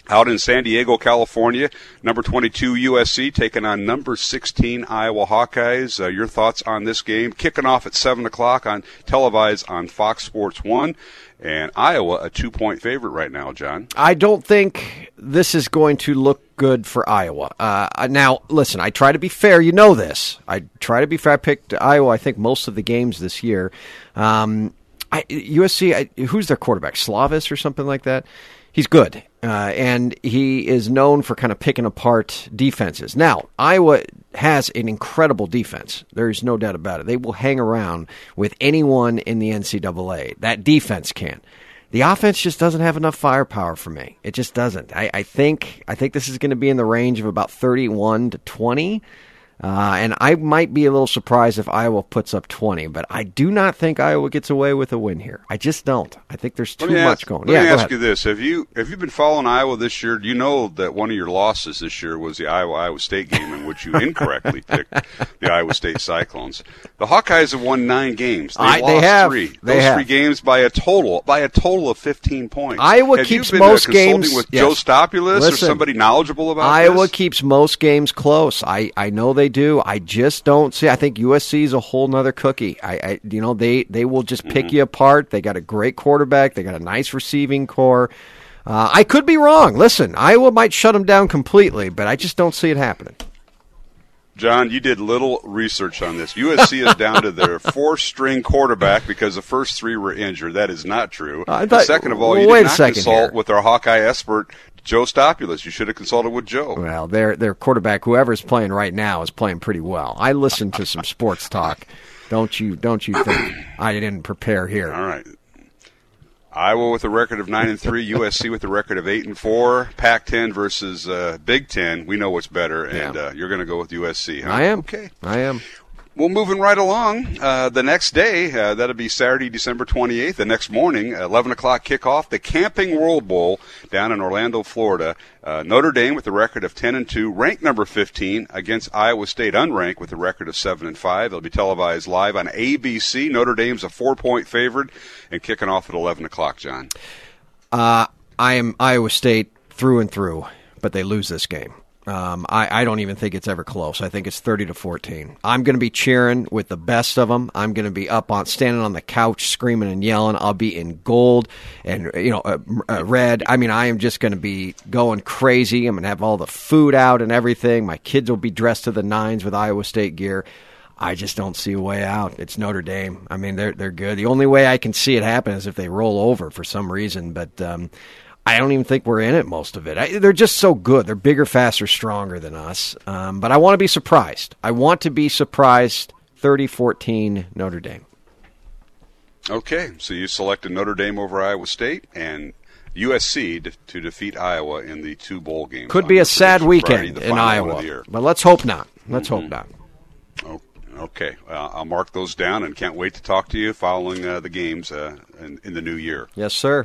Out in San Diego, California, number twenty-two U S C taking on number sixteen Iowa Hawkeyes. Uh, your thoughts on this game? Kicking off at seven o'clock on televised on Fox Sports one. And Iowa, a two-point favorite right now, John. I don't think this is going to look good for Iowa. Uh, now, listen, I try to be fair. You know this. I try to be fair. I picked Iowa, I think, most of the games this year. Um, I, U S C, I, who's their quarterback? Slavis or something like that? He's good, uh, and he is known for kind of picking apart defenses. Now, Iowa has an incredible defense. There's no doubt about it. They will hang around with anyone in the N C double A. That defense can. The offense just doesn't have enough firepower for me. It just doesn't. I, I think I think this is going to be in the range of about thirty-one to twenty. Uh, and I might be a little surprised if Iowa puts up twenty, but I do not think Iowa gets away with a win here. I just don't. I think there's too much ask, going. Let yeah, me go ask ahead. you this: Have you have you been following Iowa this year? Do you know that one of your losses this year was the Iowa Iowa State game in which you incorrectly picked the Iowa State Cyclones? The Hawkeyes have won nine games. They I, lost they have. three. They Those have. three games by a total by a total of fifteen points. Iowa have keeps you been, most uh, consulting games with yes. Joe Stopulus Listen, or somebody knowledgeable about Iowa this? keeps most games close. I, I know they do. I just don't see. I think U S C is a whole nother cookie. I, I you know they they will just pick Mm-hmm. you apart. They got a great quarterback. They got a nice receiving core. Uh, I could be wrong. Listen, Iowa might shut them down completely, but I just don't see it happening. John, you did little research on this. U S C is down to their fourth-string quarterback because the first three were injured. That is not true. I And thought- second of all, well, you wait did a not second consult here. with our Hawkeye expert, Joe Stopulus. You should have consulted with Joe. Well, their their quarterback, whoever's playing right now, is playing pretty well. I listened to some sports talk. Don't you don't you think I didn't prepare here? All right. Iowa with a record of nine and three, U S C with a record of eight and four. Pac ten versus uh, Big Ten. We know what's better, and Yeah. uh, you're going to go with U S C. Huh? I am. Okay. I am. Well, moving right along, uh, the next day, uh, that'll be Saturday, December twenty-eighth, the next morning, eleven o'clock kickoff, the Camping World Bowl down in Orlando, Florida. Uh, Notre Dame with a record of ten and two, ranked number fifteen, against Iowa State unranked with a record of seven and five. It'll be televised live on A B C. Notre Dame's a four-point favorite and kicking off at eleven o'clock, John. Uh, I am Iowa State through and through, but they lose this game. Um, I, I don't even think it's ever close. I think it's thirty to fourteen. I'm going to be cheering with the best of them. I'm going to be up on, standing on the couch, screaming and yelling. I'll be in gold and you know uh, uh, red. I mean, I am just going to be going crazy. I'm going to have all the food out and everything. My kids will be dressed to the nines with Iowa State gear. I just don't see a way out. It's Notre Dame. I mean, they're they're good. The only way I can see it happen is if they roll over for some reason, but. Um, I don't even think we're in it most of it. I, they're just so good. They're bigger, faster, stronger than us. Um, but I want to be surprised. I want to be surprised. thirty fourteen Notre Dame. Okay, so you selected Notre Dame over Iowa State and U S C to, to defeat Iowa in the two bowl games. Could on be your a sad prediction Friday, weekend the in final one of Iowa. the year. But let's hope not. Let's Mm-hmm. hope not. Oh, okay, uh, I'll mark those down and can't wait to talk to you following uh, the games uh, in, in the new year. Yes, sir.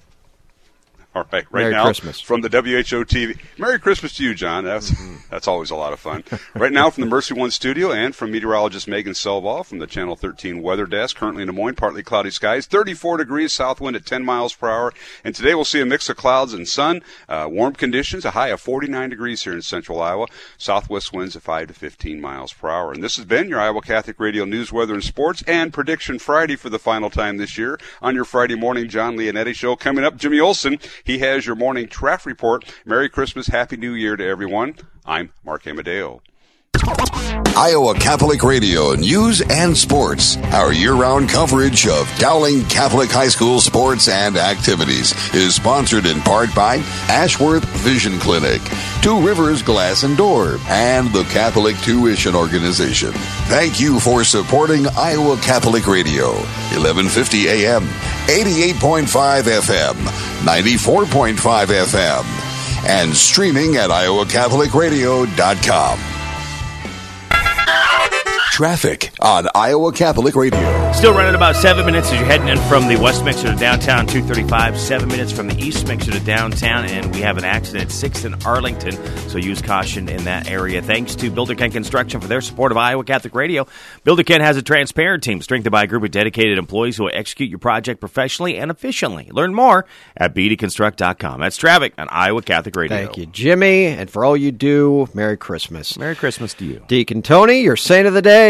All right, right Merry now Christmas. from the W H O T V. Merry Christmas to you, John. That's mm-hmm. that's always a lot of fun. Right now from the Mercy One studio and from meteorologist Megan Selvall from the Channel thirteen Weather Desk. Currently in Des Moines, partly cloudy skies, thirty-four degrees, south wind at ten miles per hour. And today we'll see a mix of clouds and sun, uh, warm conditions, a high of forty-nine degrees here in central Iowa. Southwest winds at five to fifteen miles per hour. And this has been your Iowa Catholic Radio News, Weather, and Sports and Prediction Friday for the final time this year. On your Friday morning John Leonetti show coming up, Jimmy Olsen. He has your morning Traffic Report. Merry Christmas, Happy New Year to everyone. I'm Mark Amadeo. Iowa Catholic Radio News and Sports. Our year-round coverage of Dowling Catholic High School sports and activities is sponsored in part by Ashworth Vision Clinic, Two Rivers Glass and Door, and the Catholic Tuition Organization. Thank you for supporting Iowa Catholic Radio, eleven fifty A M, eighty-eight point five F M, ninety-four point five F M, and streaming at iowa catholic radio dot com. Traffic on Iowa Catholic Radio. Still running about seven minutes as you're heading in from the West Mixer to downtown, two thirty-five. Seven minutes from the East Mixer to downtown, and we have an accident at sixth and Arlington, so use caution in that area. Thanks to Builder Ken Construction for their support of Iowa Catholic Radio. Builder Ken has a transparent team strengthened by a group of dedicated employees who will execute your project professionally and efficiently. Learn more at b d construct dot com. That's traffic on Iowa Catholic Radio. Thank you, Jimmy, and for all you do, Merry Christmas. Merry Christmas to you. Deacon Tony, your saint of the day.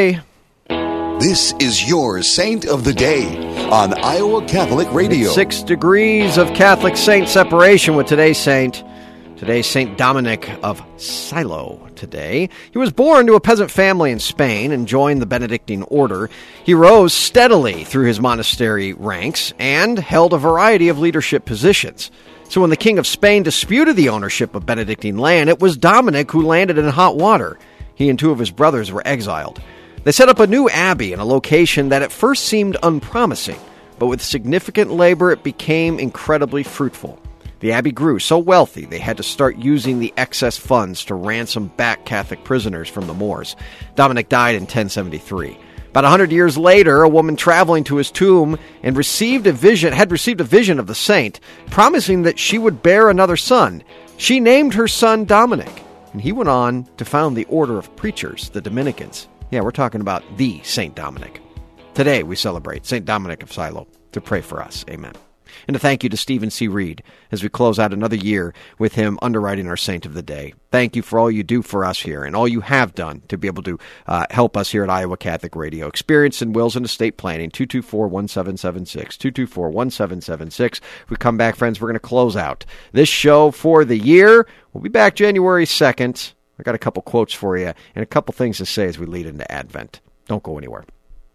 This is your Saint of the Day on Iowa Catholic Radio. It's six degrees of Catholic saint separation with today's saint. Today's Saint Dominic of Silo today. He was born to a peasant family in Spain and joined the Benedictine order. He rose steadily through his monastery ranks and held a variety of leadership positions. So when the King of Spain disputed the ownership of Benedictine land, it was Dominic who landed in hot water. He and two of his brothers were exiled. They set up a new abbey in a location that at first seemed unpromising, but with significant labor it became incredibly fruitful. The abbey grew so wealthy they had to start using the excess funds to ransom back Catholic prisoners from the Moors. Dominic died in ten seventy-three. About a hundred years later, a woman traveling to his tomb and received a vision had received a vision of the saint, promising that she would bear another son. She named her son Dominic, and he went on to found the order of preachers, the Dominicans. Yeah, we're talking about the Saint Dominic. Today we celebrate Saint Dominic of Silo. To pray for us. Amen. And a thank you to Stephen C. Reed as we close out another year with him underwriting our Saint of the Day. Thank you for all you do for us here and all you have done to be able to uh, help us here at Iowa Catholic Radio. Experience in wills and estate planning, two two four, one seven seven six, two two four, one seven seven six. We come back, friends, we're going to close out this show for the year. We'll be back January second. I got a couple quotes for you and a couple things to say as we lead into Advent. Don't go anywhere.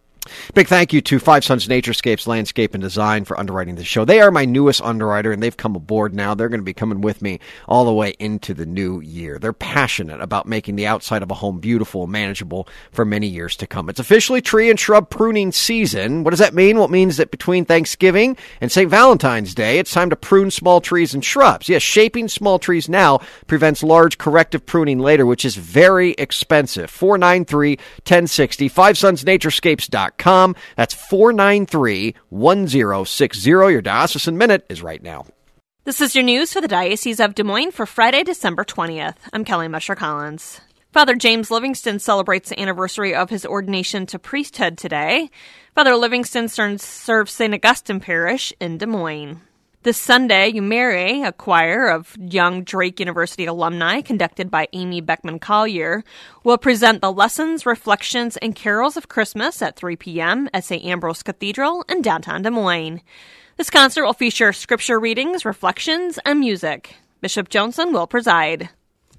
Big thank you to Five Sons Naturescapes Landscape and Design for underwriting the show. They are my newest underwriter, and they've come aboard now. They're going to be coming with me all the way into the new year. They're passionate about making the outside of a home beautiful and manageable for many years to come. It's officially tree and shrub pruning season. What does that mean? Well, it means that between Thanksgiving and Saint Valentine's Day, it's time to prune small trees and shrubs. Yes, shaping small trees now prevents large corrective pruning later, which is very expensive. four nine three, one oh six oh, five sons naturescapes dot com. That's four nine three, one oh six oh. Your Diocesan Minute is right now. This is your news for the Diocese of Des Moines for Friday, December twentieth. I'm Kelly Mesher-Collins. Father James Livingston celebrates the anniversary of his ordination to priesthood today. Father Livingston serves Saint Augustine Parish in Des Moines. This Sunday, Umere, a choir of young Drake University alumni conducted by Amy Beckman Collier, will present the Lessons, Reflections, and Carols of Christmas at three p.m. at Saint Ambrose Cathedral in downtown Des Moines. This concert will feature scripture readings, reflections, and music. Bishop Johnson will preside.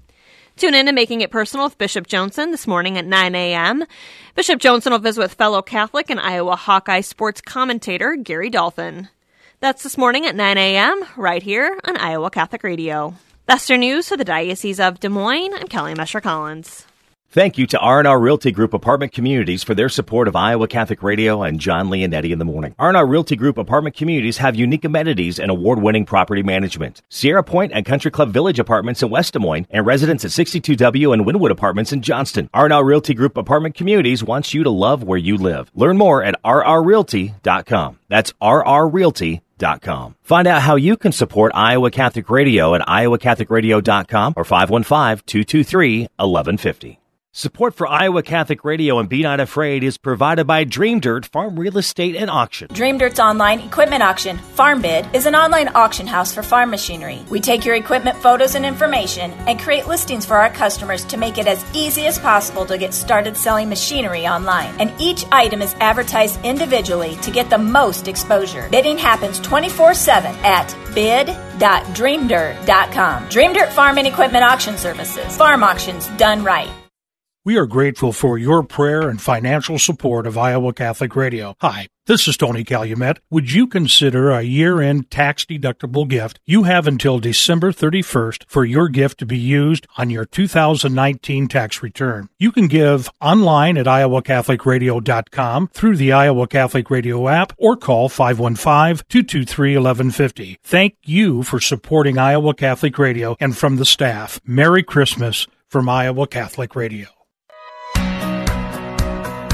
Tune in to Making It Personal with Bishop Johnson this morning at nine a.m. Bishop Johnson will visit with fellow Catholic and Iowa Hawkeye sports commentator Gary Dolphin. That's this morning at nine a.m. right here on Iowa Catholic Radio. That's your news for the Diocese of Des Moines. I'm Kelly Mesher-Collins. Thank you to R and R Realty Group Apartment Communities for their support of Iowa Catholic Radio and John Leonetti in the morning. R and R Realty Group Apartment Communities have unique amenities and award-winning property management. Sierra Point and Country Club Village Apartments in West Des Moines and residents at sixty-two W and Wynwood Apartments in Johnston. R and R Realty Group Apartment Communities wants you to love where you live. Learn more at r r realty dot com. That's r r realty dot com. Find out how you can support Iowa Catholic Radio at iowa catholic radio dot com or five one five, two two three, one one five zero. Support for Iowa Catholic Radio and Be Not Afraid is provided by Dream Dirt Farm Real Estate and Auction. Dream Dirt's online equipment auction, FarmBid, is an online auction house for farm machinery. We take your equipment photos and information and create listings for our customers to make it as easy as possible to get started selling machinery online. And each item is advertised individually to get the most exposure. Bidding happens twenty-four seven at bid dot dream dirt dot com. Dream Dirt Farm and Equipment Auction Services. Farm auctions done right. We are grateful for your prayer and financial support of Iowa Catholic Radio. Hi, this is Tony Calumet. Would you consider a year-end tax-deductible gift? You have until December thirty-first for your gift to be used on your two thousand nineteen tax return. You can give online at iowa catholic radio dot com, through the Iowa Catholic Radio app, or call five one five, two two three, one one five zero. Thank you for supporting Iowa Catholic Radio, and from the staff, Merry Christmas from Iowa Catholic Radio.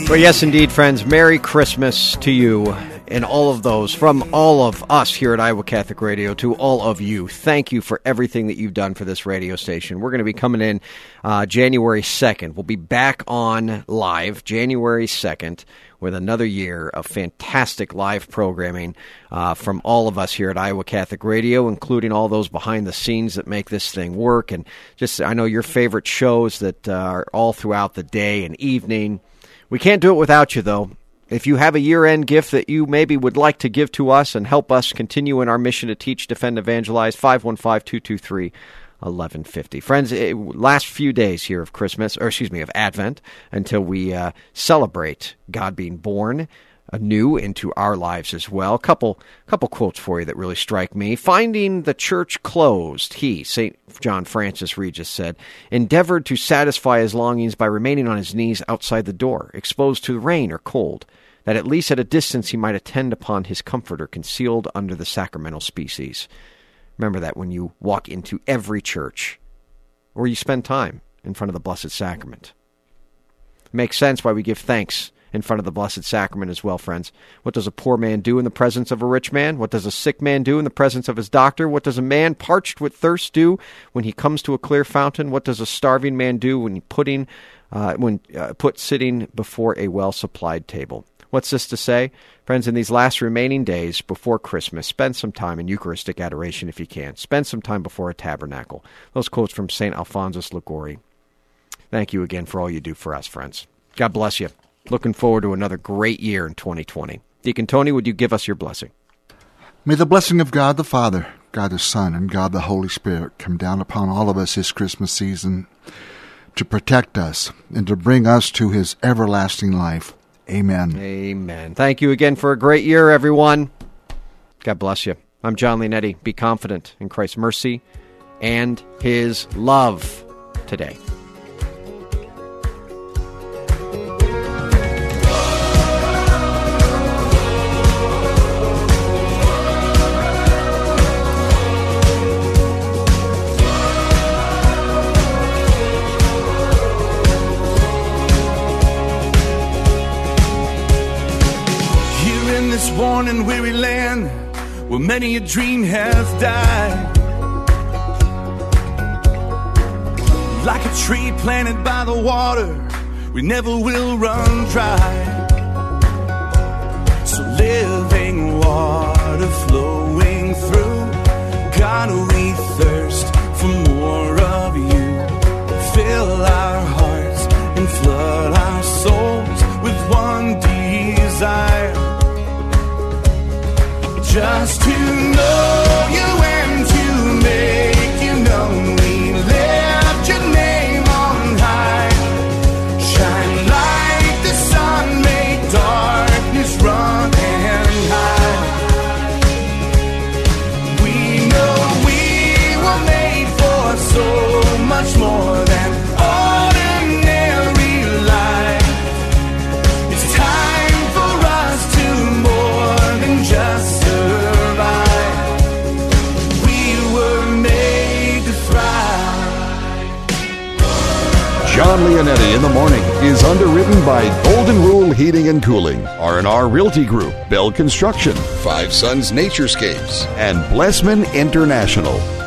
Well, yes, indeed, friends. Merry Christmas to you and all of those, from all of us here at Iowa Catholic Radio to all of you. Thank you for everything that you've done for this radio station. We're going to be coming in uh, January second. We'll be back on live January second with another year of fantastic live programming uh, from all of us here at Iowa Catholic Radio, including all those behind the scenes that make this thing work. And just, I know your favorite shows that uh, are all throughout the day and evening. We can't do it without you, though. If you have a year-end gift that you maybe would like to give to us and help us continue in our mission to teach, defend, evangelize, five one five, two two three, one one five zero. Friends, it, last few days here of Christmas, or excuse me, of Advent, until we uh, celebrate God being born anew into our lives as well. Couple, couple quotes for you that really strike me. Finding the church closed, he, Saint John Francis Regis, said, endeavored to satisfy his longings by remaining on his knees outside the door, exposed to rain or cold, that at least at a distance he might attend upon his Comforter concealed under the sacramental species. Remember that when you walk into every church or you spend time in front of the Blessed Sacrament. It makes sense why we give thanks in front of the Blessed Sacrament as well, friends. What does a poor man do in the presence of a rich man? What does a sick man do in the presence of his doctor? What does a man parched with thirst do when he comes to a clear fountain? What does a starving man do when he putting, uh, when uh, put sitting before a well-supplied table? What's this to say? Friends, in these last remaining days before Christmas, spend some time in Eucharistic adoration if you can. Spend some time before a tabernacle. Those quotes from Saint Alphonsus Liguori. Thank you again for all you do for us, friends. God bless you. Looking forward to another great year in twenty twenty. Deacon Tony, would you give us your blessing? May the blessing of God the Father, God the Son, and God the Holy Spirit come down upon all of us this Christmas season to protect us and to bring us to his everlasting life. Amen. Amen. Thank you again for a great year, everyone. God bless you. I'm John Leonetti. Be confident in Christ's mercy and his love today. Worn and weary land where many a dream has died, like a tree planted by the water, we never will run dry. So living water flowing through, God, we thirst for more of you. Fill our hearts and flood our souls with one desire, just to know you and to make you known. We lift your name on high. Shine like the sun, make darkness run and hide. We know we were made for so much more than ordinary life. It's time for us to more than just John Leonetti in the Morning is underwritten by Golden Rule Heating and Cooling, R and R Realty Group, Bell Construction, Five Sons Naturescapes, and Blessman International.